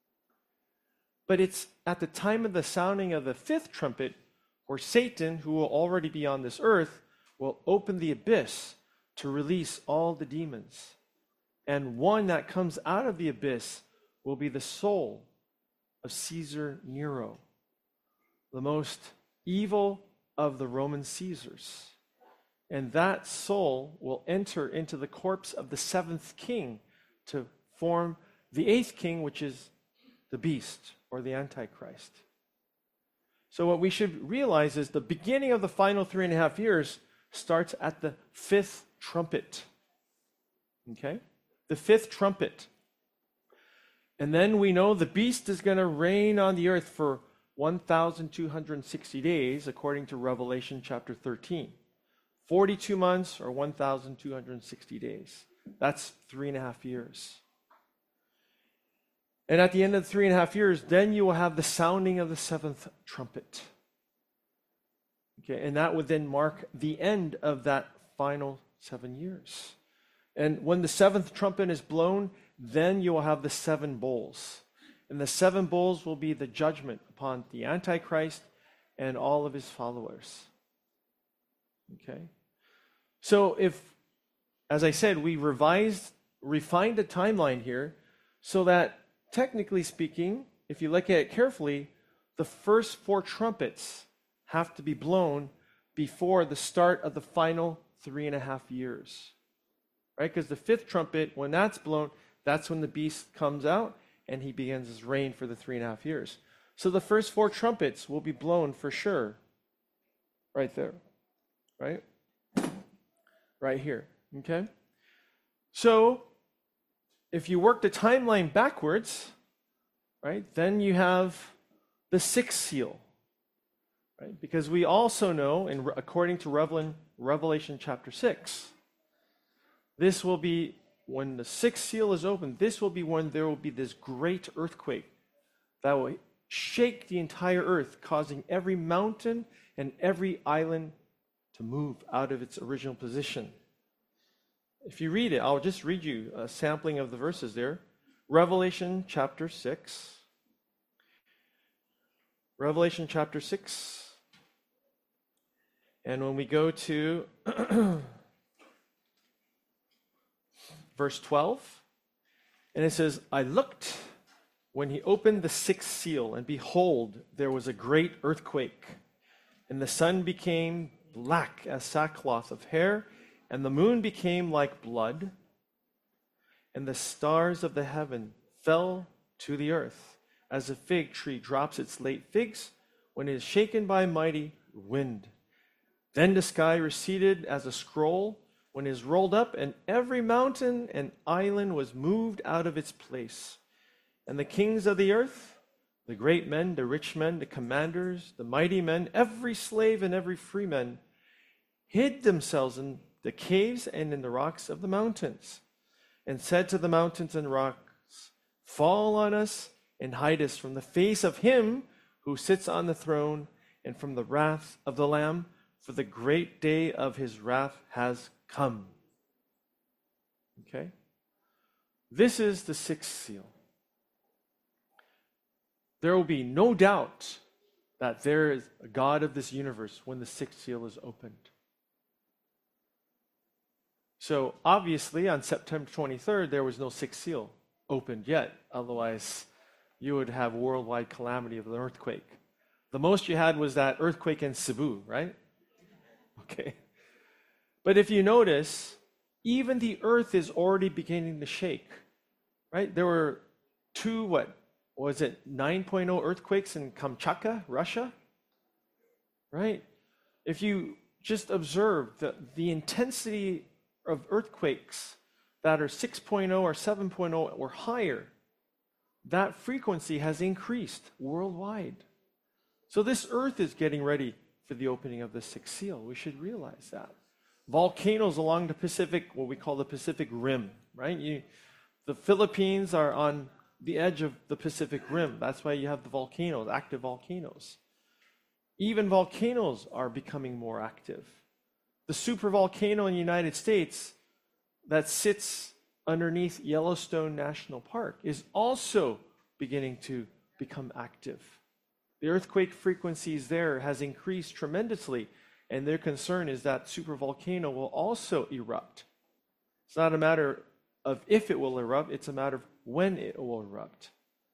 But it's at the time of the sounding of the fifth trumpet where Satan, who will already be on this earth, will open the abyss to release all the demons. And one that comes out of the abyss will be the soul of Caesar Nero, the most evil of the Roman Caesars. And that soul will enter into the corpse of the seventh king to form the eighth king, which is the beast or the Antichrist. So what we should realize is the beginning of the final three and a half years starts at the fifth trumpet. Okay? The fifth trumpet. And then we know the beast is going to reign on the earth for one thousand two hundred sixty days, according to Revelation chapter thirteen. forty-two months or one thousand two hundred sixty days. That's three and a half years. And at the end of the three and a half years, then you will have the sounding of the seventh trumpet. Okay, and that would then mark the end of that final seven years. And when the seventh trumpet is blown, then you will have the seven bowls. And the seven bowls will be the judgment upon the Antichrist and all of his followers. Okay? So if, as I said, we revised, refined the timeline here so that, technically speaking, if you look at it carefully, the first four trumpets have to be blown before the start of the final three and a half years. Right? Because the fifth trumpet, when that's blown, that's when the beast comes out and he begins his reign for the three and a half years. So the first four trumpets will be blown for sure. Right there. Right? Right here. Okay? So, if you work the timeline backwards, right, then you have the sixth seal. Right? Because we also know, in, according to Revelation, Revelation chapter six, this will be, when the sixth seal is opened, this will be when there will be this great earthquake that will shake the entire earth, causing every mountain and every island to move out of its original position. If you read it, I'll just read you a sampling of the verses there. Revelation chapter six. Revelation chapter six. And when we go to verse twelve, and it says, I looked when he opened the sixth seal, and behold, there was a great earthquake, and the sun became black as sackcloth of hair, and the moon became like blood, and the stars of the heaven fell to the earth, as a fig tree drops its late figs when it is shaken by a mighty wind. Then the sky receded as a scroll when it is rolled up, and every mountain and island was moved out of its place. And the kings of the earth, the great men, the rich men, the commanders, the mighty men, every slave and every free man, hid themselves in the caves and in the rocks of the mountains, and said to the mountains and rocks, fall on us and hide us from the face of him who sits on the throne and from the wrath of the Lamb, for the great day of his wrath has come. Okay? This is the sixth seal. There will be no doubt that there is a God of this universe when the sixth seal is opened. So obviously on September twenty-third, there was no sixth seal opened yet. Otherwise, you would have worldwide calamity of an earthquake. The most you had was that earthquake in Cebu, right? Okay. But if you notice, even the earth is already beginning to shake, right? There were two, what was it, nine point oh earthquakes in Kamchatka, Russia, right? If you just observe the, the intensity of earthquakes that are six point oh or seven point oh or higher, that frequency has increased worldwide. So this earth is getting ready for the opening of the sixth seal. We should realize that. Volcanoes along the Pacific, what we call the Pacific Rim, right? You, the Philippines are on the edge of the Pacific Rim. That's why you have the volcanoes, active volcanoes. Even volcanoes are becoming more active. The supervolcano in the United States that sits underneath Yellowstone National Park is also beginning to become active. The earthquake frequencies there has increased tremendously, and their concern is that supervolcano will also erupt. It's not a matter of if it will erupt, it's a matter of when it will erupt.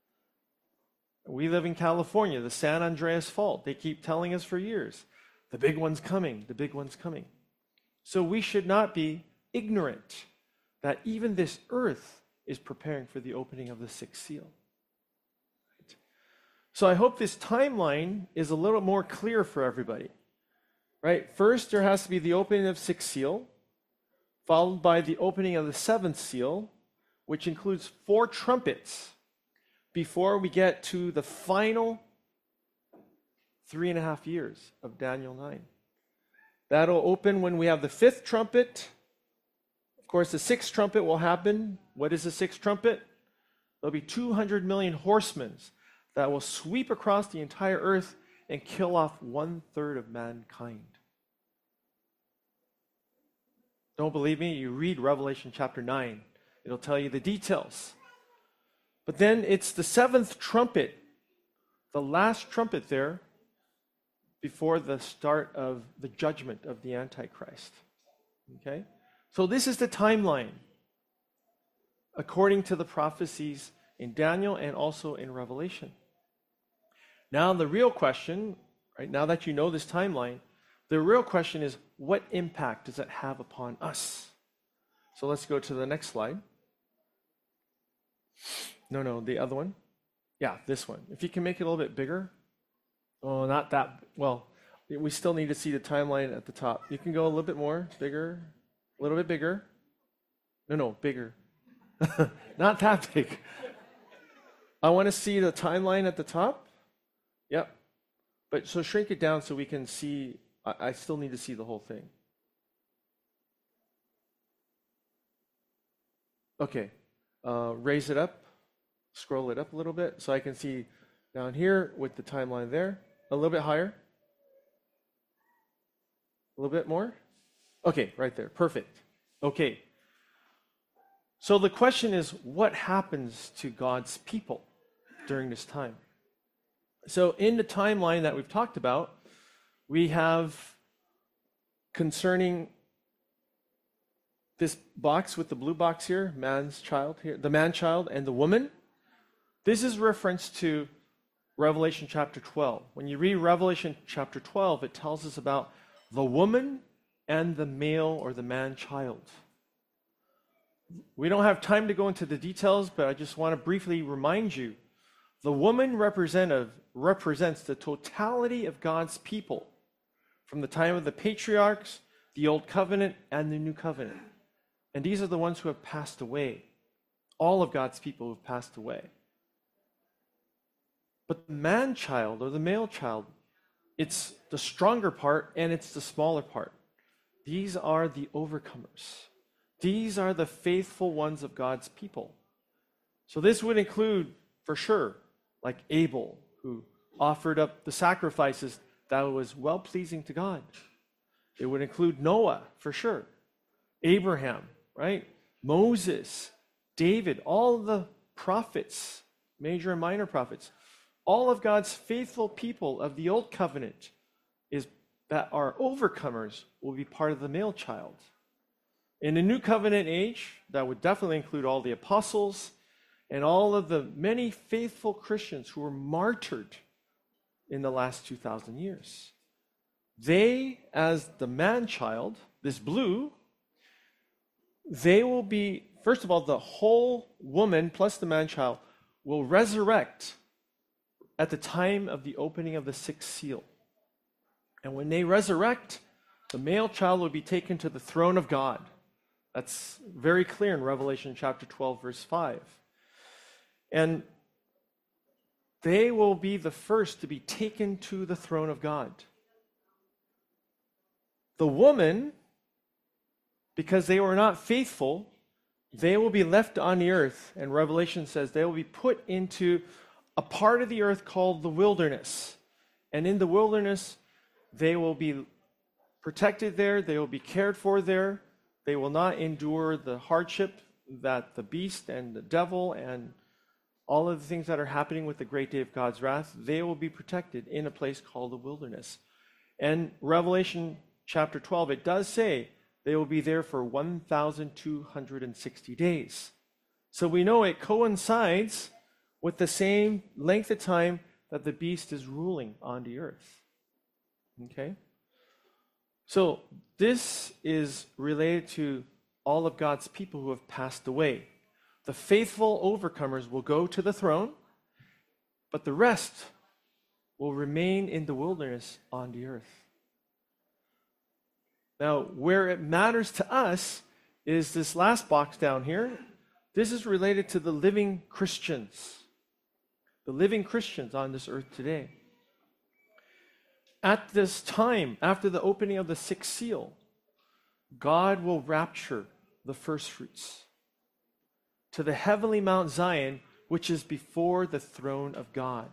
We live in California, the San Andreas Fault. They keep telling us for years, the big one's coming, the big one's coming. So we should not be ignorant that even this earth is preparing for the opening of the sixth seal. Right? So I hope this timeline is a little more clear for everybody. Right? First, there has to be the opening of sixth seal, followed by the opening of the seventh seal, which includes four trumpets before we get to the final three and a half years of Daniel nine. That'll open when we have the fifth trumpet. Of course, the sixth trumpet will happen. What is the sixth trumpet? There'll be two hundred million horsemen that will sweep across the entire earth and kill off one third of mankind. Don't believe me? You read Revelation chapter nine. It'll tell you the details. But then it's the seventh trumpet, the last trumpet there, before the start of the judgment of the Antichrist. Okay? So this is the timeline, according to the prophecies in Daniel and also in Revelation. Now the real question, right, now that you know this timeline, the real question is, what impact does it have upon us? So let's go to the next slide. No, no, the other one. Yeah, this one. If you can make it a little bit bigger. Oh, not that. Well, we still need to see the timeline at the top. You can go a little bit more, bigger, a little bit bigger. No, no, bigger. Not that big. I want to see the timeline at the top. Yep. But so shrink it down so we can see. I, I still need to see the whole thing. Okay. Uh, raise it up. Scroll it up a little bit so I can see down here with the timeline there. A little bit higher. A little bit more. Okay, right there. Perfect. Okay. So the question is, what happens to God's people during this time? So in the timeline that we've talked about, we have concerning this box with the blue box here, man's child here, the man-child and the woman. This is reference to Revelation chapter twelve. When you read Revelation chapter twelve, it tells us about the woman and the male or the man-child. We don't have time to go into the details, but I just want to briefly remind you, the woman representative represents the totality of God's people from the time of the patriarchs, the Old Covenant, and the New Covenant. And these are the ones who have passed away. All of God's people who have passed away. But the man-child or the male child, it's the stronger part and it's the smaller part. These are the overcomers. These are the faithful ones of God's people. So this would include, for sure, like Abel, who offered up the sacrifices that was well-pleasing to God. It would include Noah, for sure. Abraham, right? Moses, David, all the prophets, major and minor prophets, all of God's faithful people of the Old Covenant is that are overcomers will be part of the male child. In the New Covenant age, that would definitely include all the apostles and all of the many faithful Christians who were martyred in the last two thousand years. They, as the man-child, this blue, they will be, first of all, the whole woman plus the man-child will resurrect at the time of the opening of the sixth seal. And when they resurrect, the male child will be taken to the throne of God. That's very clear in Revelation chapter twelve, verse five. And they will be the first to be taken to the throne of God. The woman, because they were not faithful, they will be left on the earth. And Revelation says they will be put into a part of the earth called the wilderness. And in the wilderness, they will be protected there. They will be cared for there. They will not endure the hardship that the beast and the devil and all of the things that are happening with the great day of God's wrath, they will be protected in a place called the wilderness. And Revelation chapter twelve, it does say they will be there for one thousand two hundred sixty days. So we know it coincides with the same length of time that the beast is ruling on the earth. Okay? So this is related to all of God's people who have passed away. The faithful overcomers will go to the throne, but the rest will remain in the wilderness on the earth. Now, where it matters to us is this last box down here. This is related to the living Christians, the living Christians on this earth today. At this time, after the opening of the sixth seal, God will rapture the first fruits to the heavenly Mount Zion, which is before the throne of God.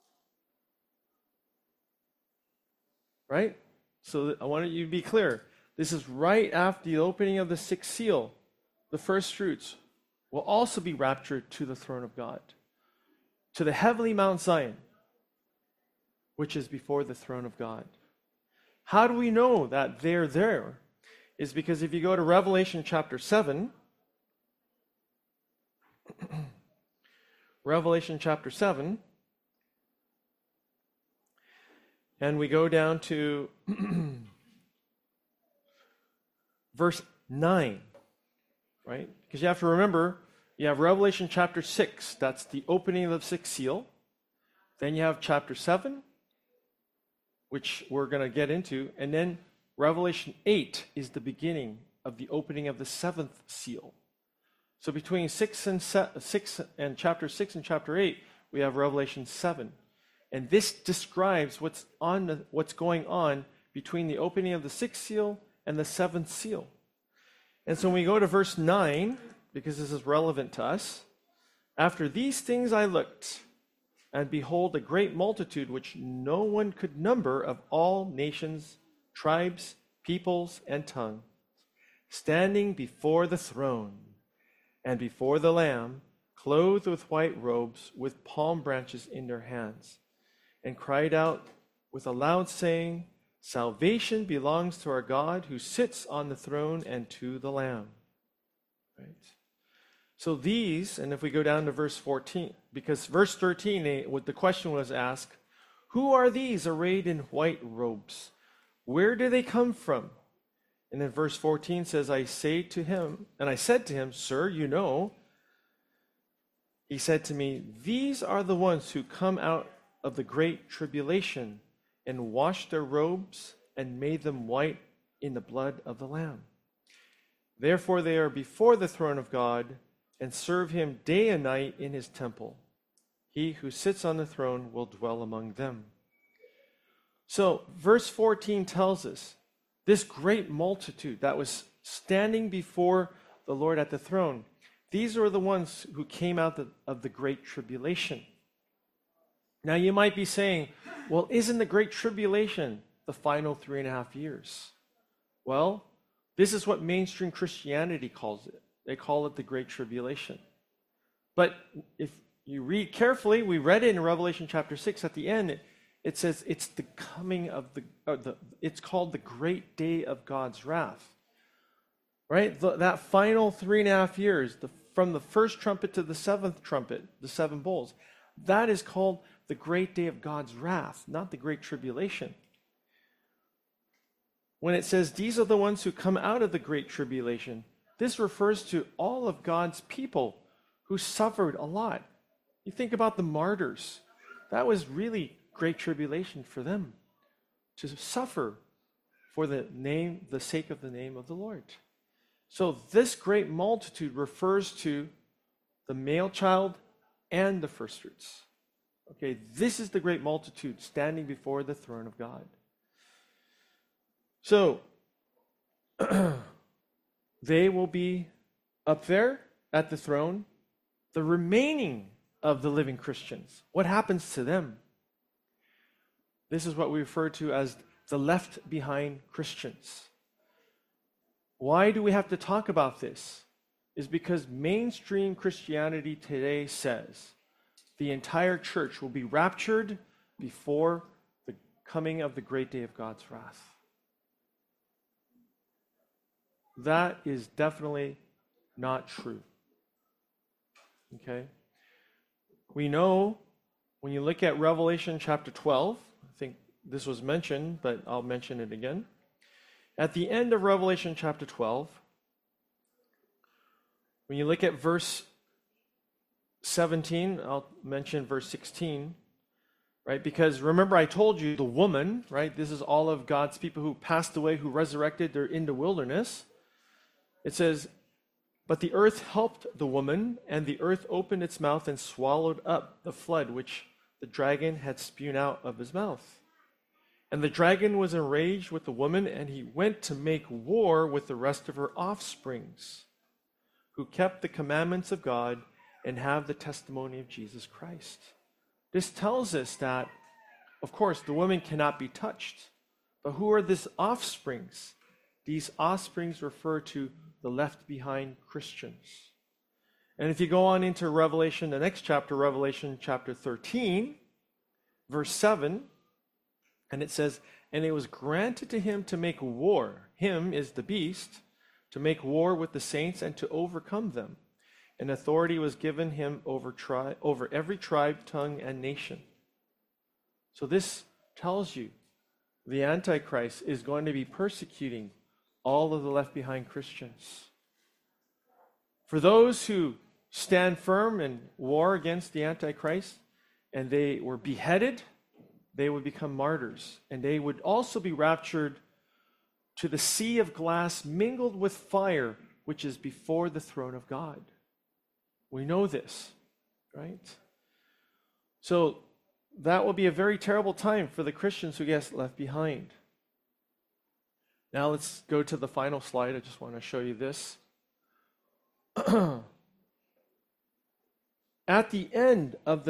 Right? So I want you to be clear. This is right after the opening of the sixth seal. The first fruits will also be raptured to the throne of God, to the heavenly Mount Zion, which is before the throne of God. How do we know that they're there? Is because if you go to Revelation chapter seven, Revelation chapter seven, and we go down to verse nine, right? Because you have to remember, you have Revelation chapter six, that's the opening of the sixth seal. Then you have chapter seven, which we're going to get into, and then Revelation eight is the beginning of the opening of the seventh seal. So between six and se- six and chapter six and chapter eight, we have Revelation seven, and this describes what's on the, what's going on between the opening of the sixth seal and the seventh seal. And so when we go to verse nine, because this is relevant to us, after these things I looked, and behold, a great multitude which no one could number of all nations, tribes, peoples, and tongues, standing before the throne and before the Lamb, clothed with white robes, with palm branches in their hands, and cried out with a loud saying, Salvation belongs to our God who sits on the throne and to the Lamb. Right? So these, and if we go down to verse fourteen, because verse thirteen, they, what the question was asked, who are these arrayed in white robes? Where do they come from? And then verse fourteen says, I say to him, and I said to him, Sir, you know. He said to me, These are the ones who come out of the great tribulation and washed their robes and made them white in the blood of the Lamb. Therefore they are before the throne of God and serve him day and night in his temple. He who sits on the throne will dwell among them. So verse fourteen tells us this great multitude that was standing before the Lord at the throne, these are the ones who came out of the great tribulation. Now you might be saying, well, isn't the great tribulation the final three and a half years? Well, this is what mainstream Christianity calls it. They call it the great tribulation. But if you read carefully, we read it in Revelation chapter six at the end, it, it says it's the coming of the, or the, it's called the great day of God's wrath. Right? The, that final three and a half years, the, from the first trumpet to the seventh trumpet, the seven bowls, that is called the great day of God's wrath, not the great tribulation. When it says these are the ones who come out of the great tribulation, this refers to all of God's people who suffered a lot. You think about the martyrs. That was really great tribulation for them to suffer for the name, the sake of the name of the Lord. So this great multitude refers to the male child and the firstfruits. Okay, this is the great multitude standing before the throne of God. So, they will be up there at the throne. The remaining of the living Christians, what happens to them? This is what we refer to as the left behind Christians. Why do we have to talk about this? Is because mainstream Christianity today says the entire church will be raptured before the coming of the great day of God's wrath. That is definitely not true. Okay? We know when you look at Revelation chapter twelve, I think this was mentioned, but I'll mention it again. At the end of Revelation chapter twelve, when you look at verse seventeen, I'll mention verse sixteen, right? Because remember I told you the woman, right? This is all of God's people who passed away, who resurrected, they're in the wilderness. It says, but the earth helped the woman, and the earth opened its mouth and swallowed up the flood which the dragon had spewed out of his mouth. And the dragon was enraged with the woman, and he went to make war with the rest of her offsprings, who kept the commandments of God and have the testimony of Jesus Christ. This tells us that, of course, the woman cannot be touched. But who are these offsprings? These offsprings refer to the left behind Christians. And if you go on into Revelation, the next chapter, Revelation chapter thirteen, verse seven, and it says, and it was granted to him to make war, him is the beast, to make war with the saints and to overcome them. And authority was given him over, tri- over every tribe, tongue, and nation. So this tells you the Antichrist is going to be persecuting all of the left behind Christians. For those who stand firm in war against the Antichrist and they were beheaded, they would become martyrs. And they would also be raptured to the sea of glass mingled with fire, which is before the throne of God. We know this, right? So that will be a very terrible time for the Christians who get left behind. Now let's go to the final slide. I just want to show you this. At the end of the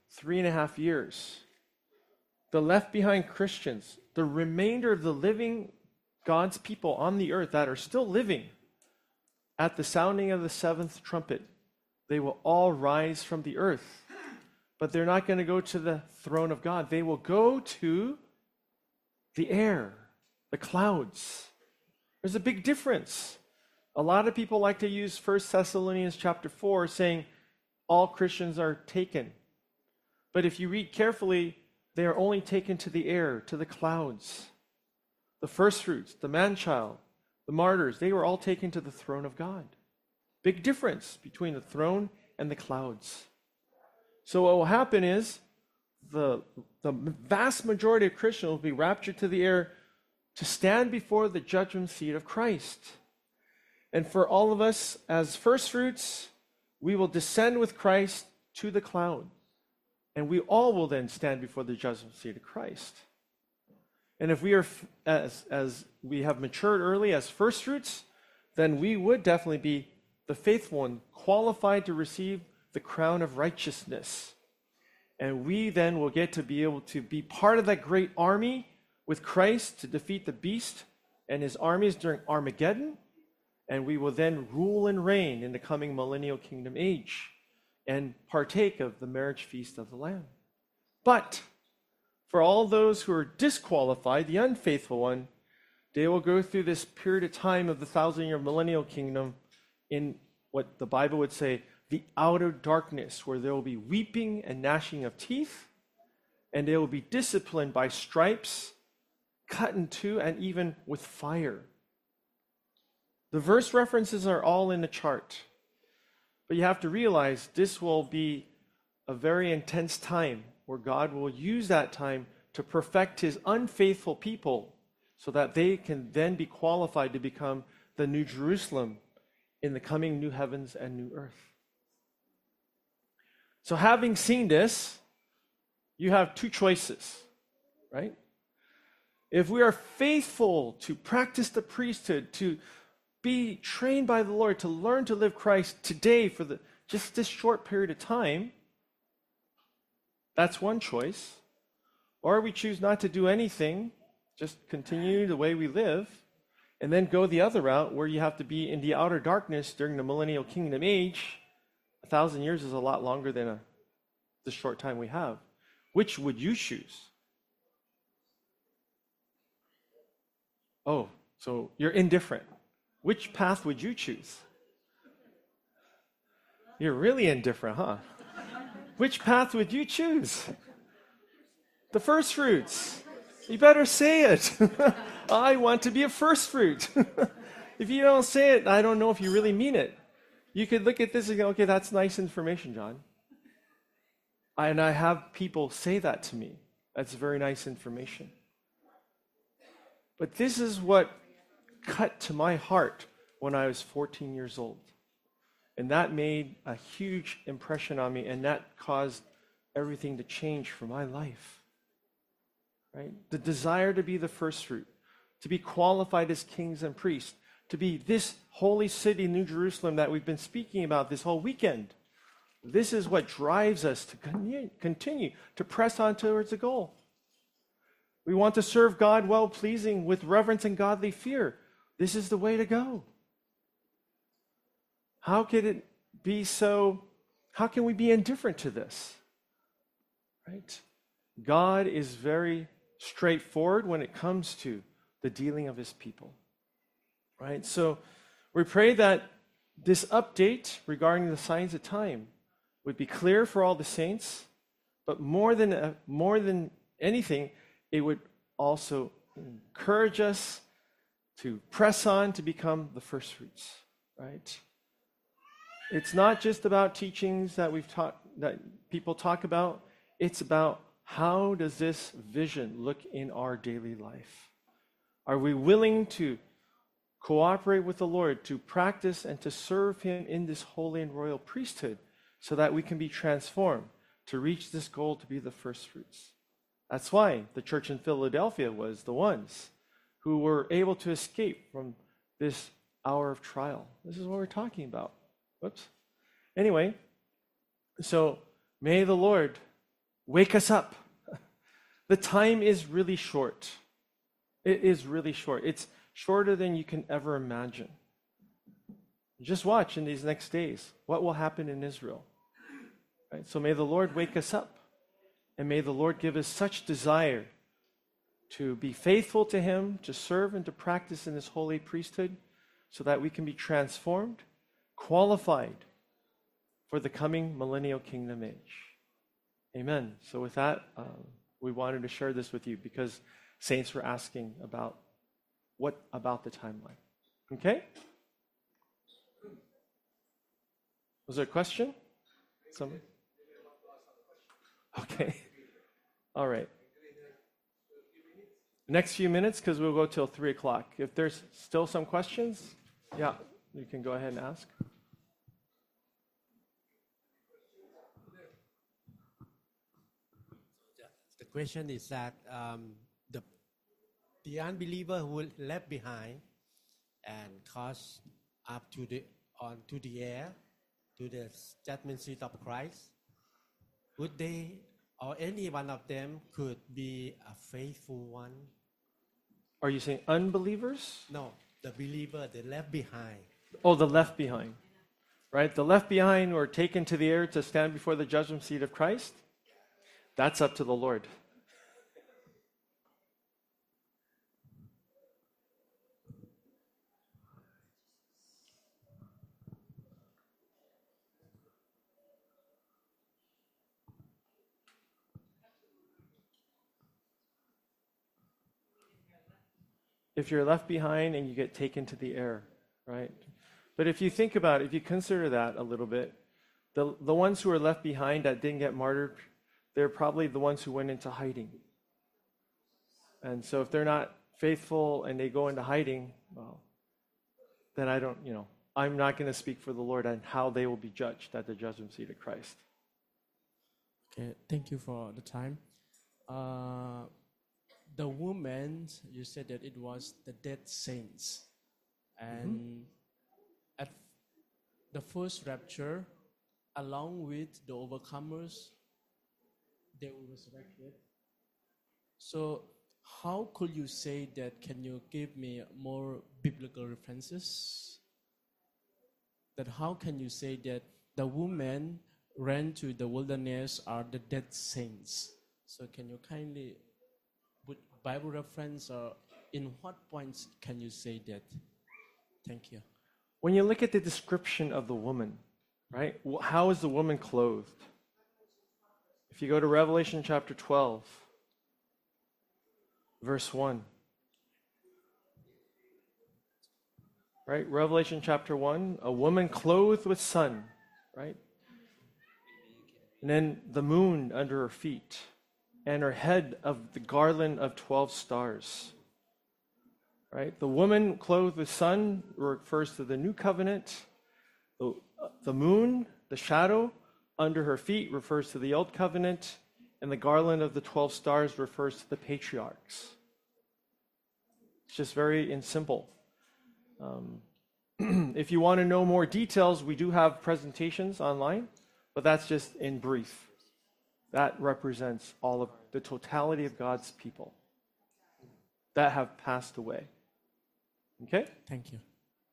three and a half years. The left behind Christians, the remainder of the living God's people on the earth that are still living at the sounding of the seventh trumpet, they will all rise from the earth. But they're not going to go to the throne of God. They will go to the air, the clouds. There's a big difference. A lot of people like to use First Thessalonians chapter four saying all Christians are taken. But if you read carefully, they are only taken to the air, to the clouds. The first fruits, the man-child, the martyrs, they were all taken to the throne of God. Big difference between the throne and the clouds. So what will happen is the, the vast majority of Christians will be raptured to the air to stand before the judgment seat of Christ. And for all of us as first fruits, we will descend with Christ to the cloud. And we all will then stand before the judgment seat of Christ. And if we are, as, as we have matured early as first fruits, then we would definitely be the faithful one, qualified to receive the crown of righteousness. And we then will get to be able to be part of that great army with Christ to defeat the beast and his armies during Armageddon. And we will then rule and reign in the coming millennial kingdom age and partake of the marriage feast of the Lamb. But for all those who are disqualified, the unfaithful one, they will go through this period of time of the thousand-year millennial kingdom in what the Bible would say, the outer darkness, where there will be weeping and gnashing of teeth, and they will be disciplined by stripes, cut in two, and even with fire. The verse references are all in the chart, but you have to realize this will be a very intense time where God will use that time to perfect his unfaithful people so that they can then be qualified to become the New Jerusalem in the coming new heavens and new earth. So having seen this, you have two choices, right? If we are faithful to practice the priesthood, to be trained by the Lord, to learn to live Christ today for the, just this short period of time, that's one choice. Or we choose not to do anything, just continue the way we live, and then go the other route where you have to be in the outer darkness during the millennial kingdom age. A thousand years is a lot longer than a, the short time we have. Which would you choose? Oh, so you're indifferent. Which path would you choose? You're really indifferent, huh? Which path would you choose? The first fruits. You better say it. I want to be a first fruit. If you don't say it, I don't know if you really mean it. You could look at this and go, okay, that's nice information, John. And I have people say that to me. That's very nice information. But this is what cut to my heart when I was fourteen years old. And that made a huge impression on me, and that caused everything to change for my life. Right? The desire to be the first fruit, to be qualified as kings and priests, to be this holy city, New Jerusalem, that we've been speaking about this whole weekend. This is what drives us to continue to press on towards the goal. We want to serve God well-pleasing with reverence and godly fear. This is the way to go. How could it be so, how can we be indifferent to this? Right? God is very straightforward when it comes to the dealing of his people. Right? So we pray that this update regarding the signs of time would be clear for all the saints, but more than uh, more than anything, it would also encourage us to press on to become the first fruits, right? It's not just about teachings that we've taught, that people talk about. It's about how does this vision look in our daily life? Are we willing to cooperate with the Lord, to practice and to serve him in this holy and royal priesthood so that we can be transformed to reach this goal to be the first fruits? That's why the church in Philadelphia was the ones who were able to escape from this hour of trial. This is what we're talking about. Whoops. Anyway, so may the Lord wake us up. The time is really short. It is really short. It's shorter than you can ever imagine. Just watch in these next days what will happen in Israel. Right? So may the Lord wake us up, and may the Lord give us such desire to be faithful to Him, to serve and to practice in His holy priesthood, so that we can be transformed, qualified for the coming millennial kingdom age. Amen. So with that, um, we wanted to share this with you because saints were asking about what about the timeline. Okay? Was there a question? Someone? Okay. All right. Next few minutes, because we'll go till three o'clock. If there's still some questions, yeah, you can go ahead and ask. The question is that um, the the unbeliever who left behind and cast up to the on to the air to the judgment seat of Christ, would they or any one of them could be a faithful one? Are you saying unbelievers? No, the believer, the left behind. Oh, the left behind, right? The left behind were taken to the air to stand before the judgment seat of Christ. That's up to the Lord. If you're left behind and you get taken to the air, right? But if you think about it, if you consider that a little bit, the, the ones who are left behind that didn't get martyred, they're probably the ones who went into hiding. And so if they're not faithful and they go into hiding, well, then I don't, you know, I'm not going to speak for the Lord on how they will be judged at the judgment seat of Christ. Okay, thank you for the time. Uh, the woman, you said that it was the dead saints. And mm-hmm. at the first rapture, along with the overcomers, they were resurrected. So how could you say that? Can you give me more biblical references? That how can you say that the women ran to the wilderness are the dead saints? So can you kindly put Bible reference, or in what points can you say that? Thank you. When you look at the description of the woman, right? How is the woman clothed? If you go to Revelation chapter twelve, verse one, right? Revelation chapter one, a woman clothed with sun, right? And then the moon under her feet, and her head of the garland of twelve stars, right? The woman clothed with sun refers to the new covenant. The, the moon, the shadow under her feet, refers to the old covenant, and the garland of the twelve stars refers to the patriarchs. It's just very in simple. Um, if you want to know more details, we do have presentations online, but that's just in brief. That represents all of the totality of God's people that have passed away. Okay? Thank you.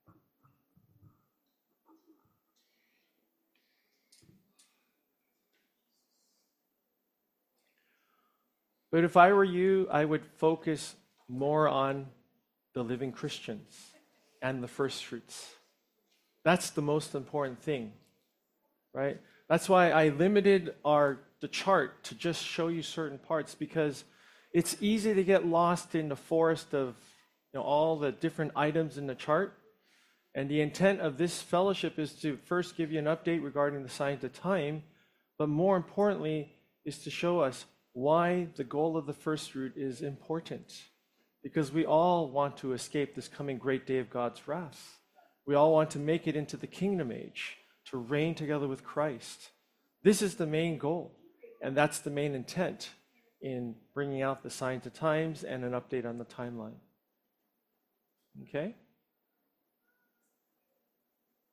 But if I were you, I would focus more on the living Christians and the first fruits. That's the most important thing, right? That's why I limited our the chart to just show you certain parts, because it's easy to get lost in the forest of, you know, all the different items in the chart. And the intent of this fellowship is to first give you an update regarding the signs of time, but more importantly is to show us why the goal of the first fruit is important. Because we all want to escape this coming great day of God's wrath. We all want to make it into the kingdom age, to reign together with Christ. This is the main goal, and that's the main intent in bringing out the signs of times and an update on the timeline. Okay?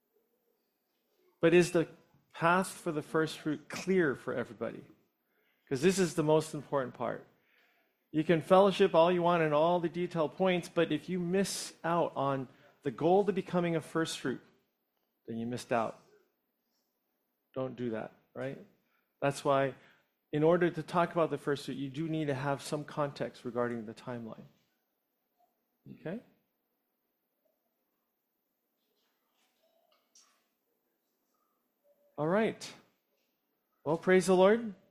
But is the path for the first fruit clear for everybody? because this is the most important part. You can fellowship all you want in all the detailed points, but if you miss out on the goal to becoming a first fruit, then you missed out. Don't do that, right? That's why, in order to talk about the first fruit, you do need to have some context regarding the timeline. Okay? All right. Well, praise the Lord.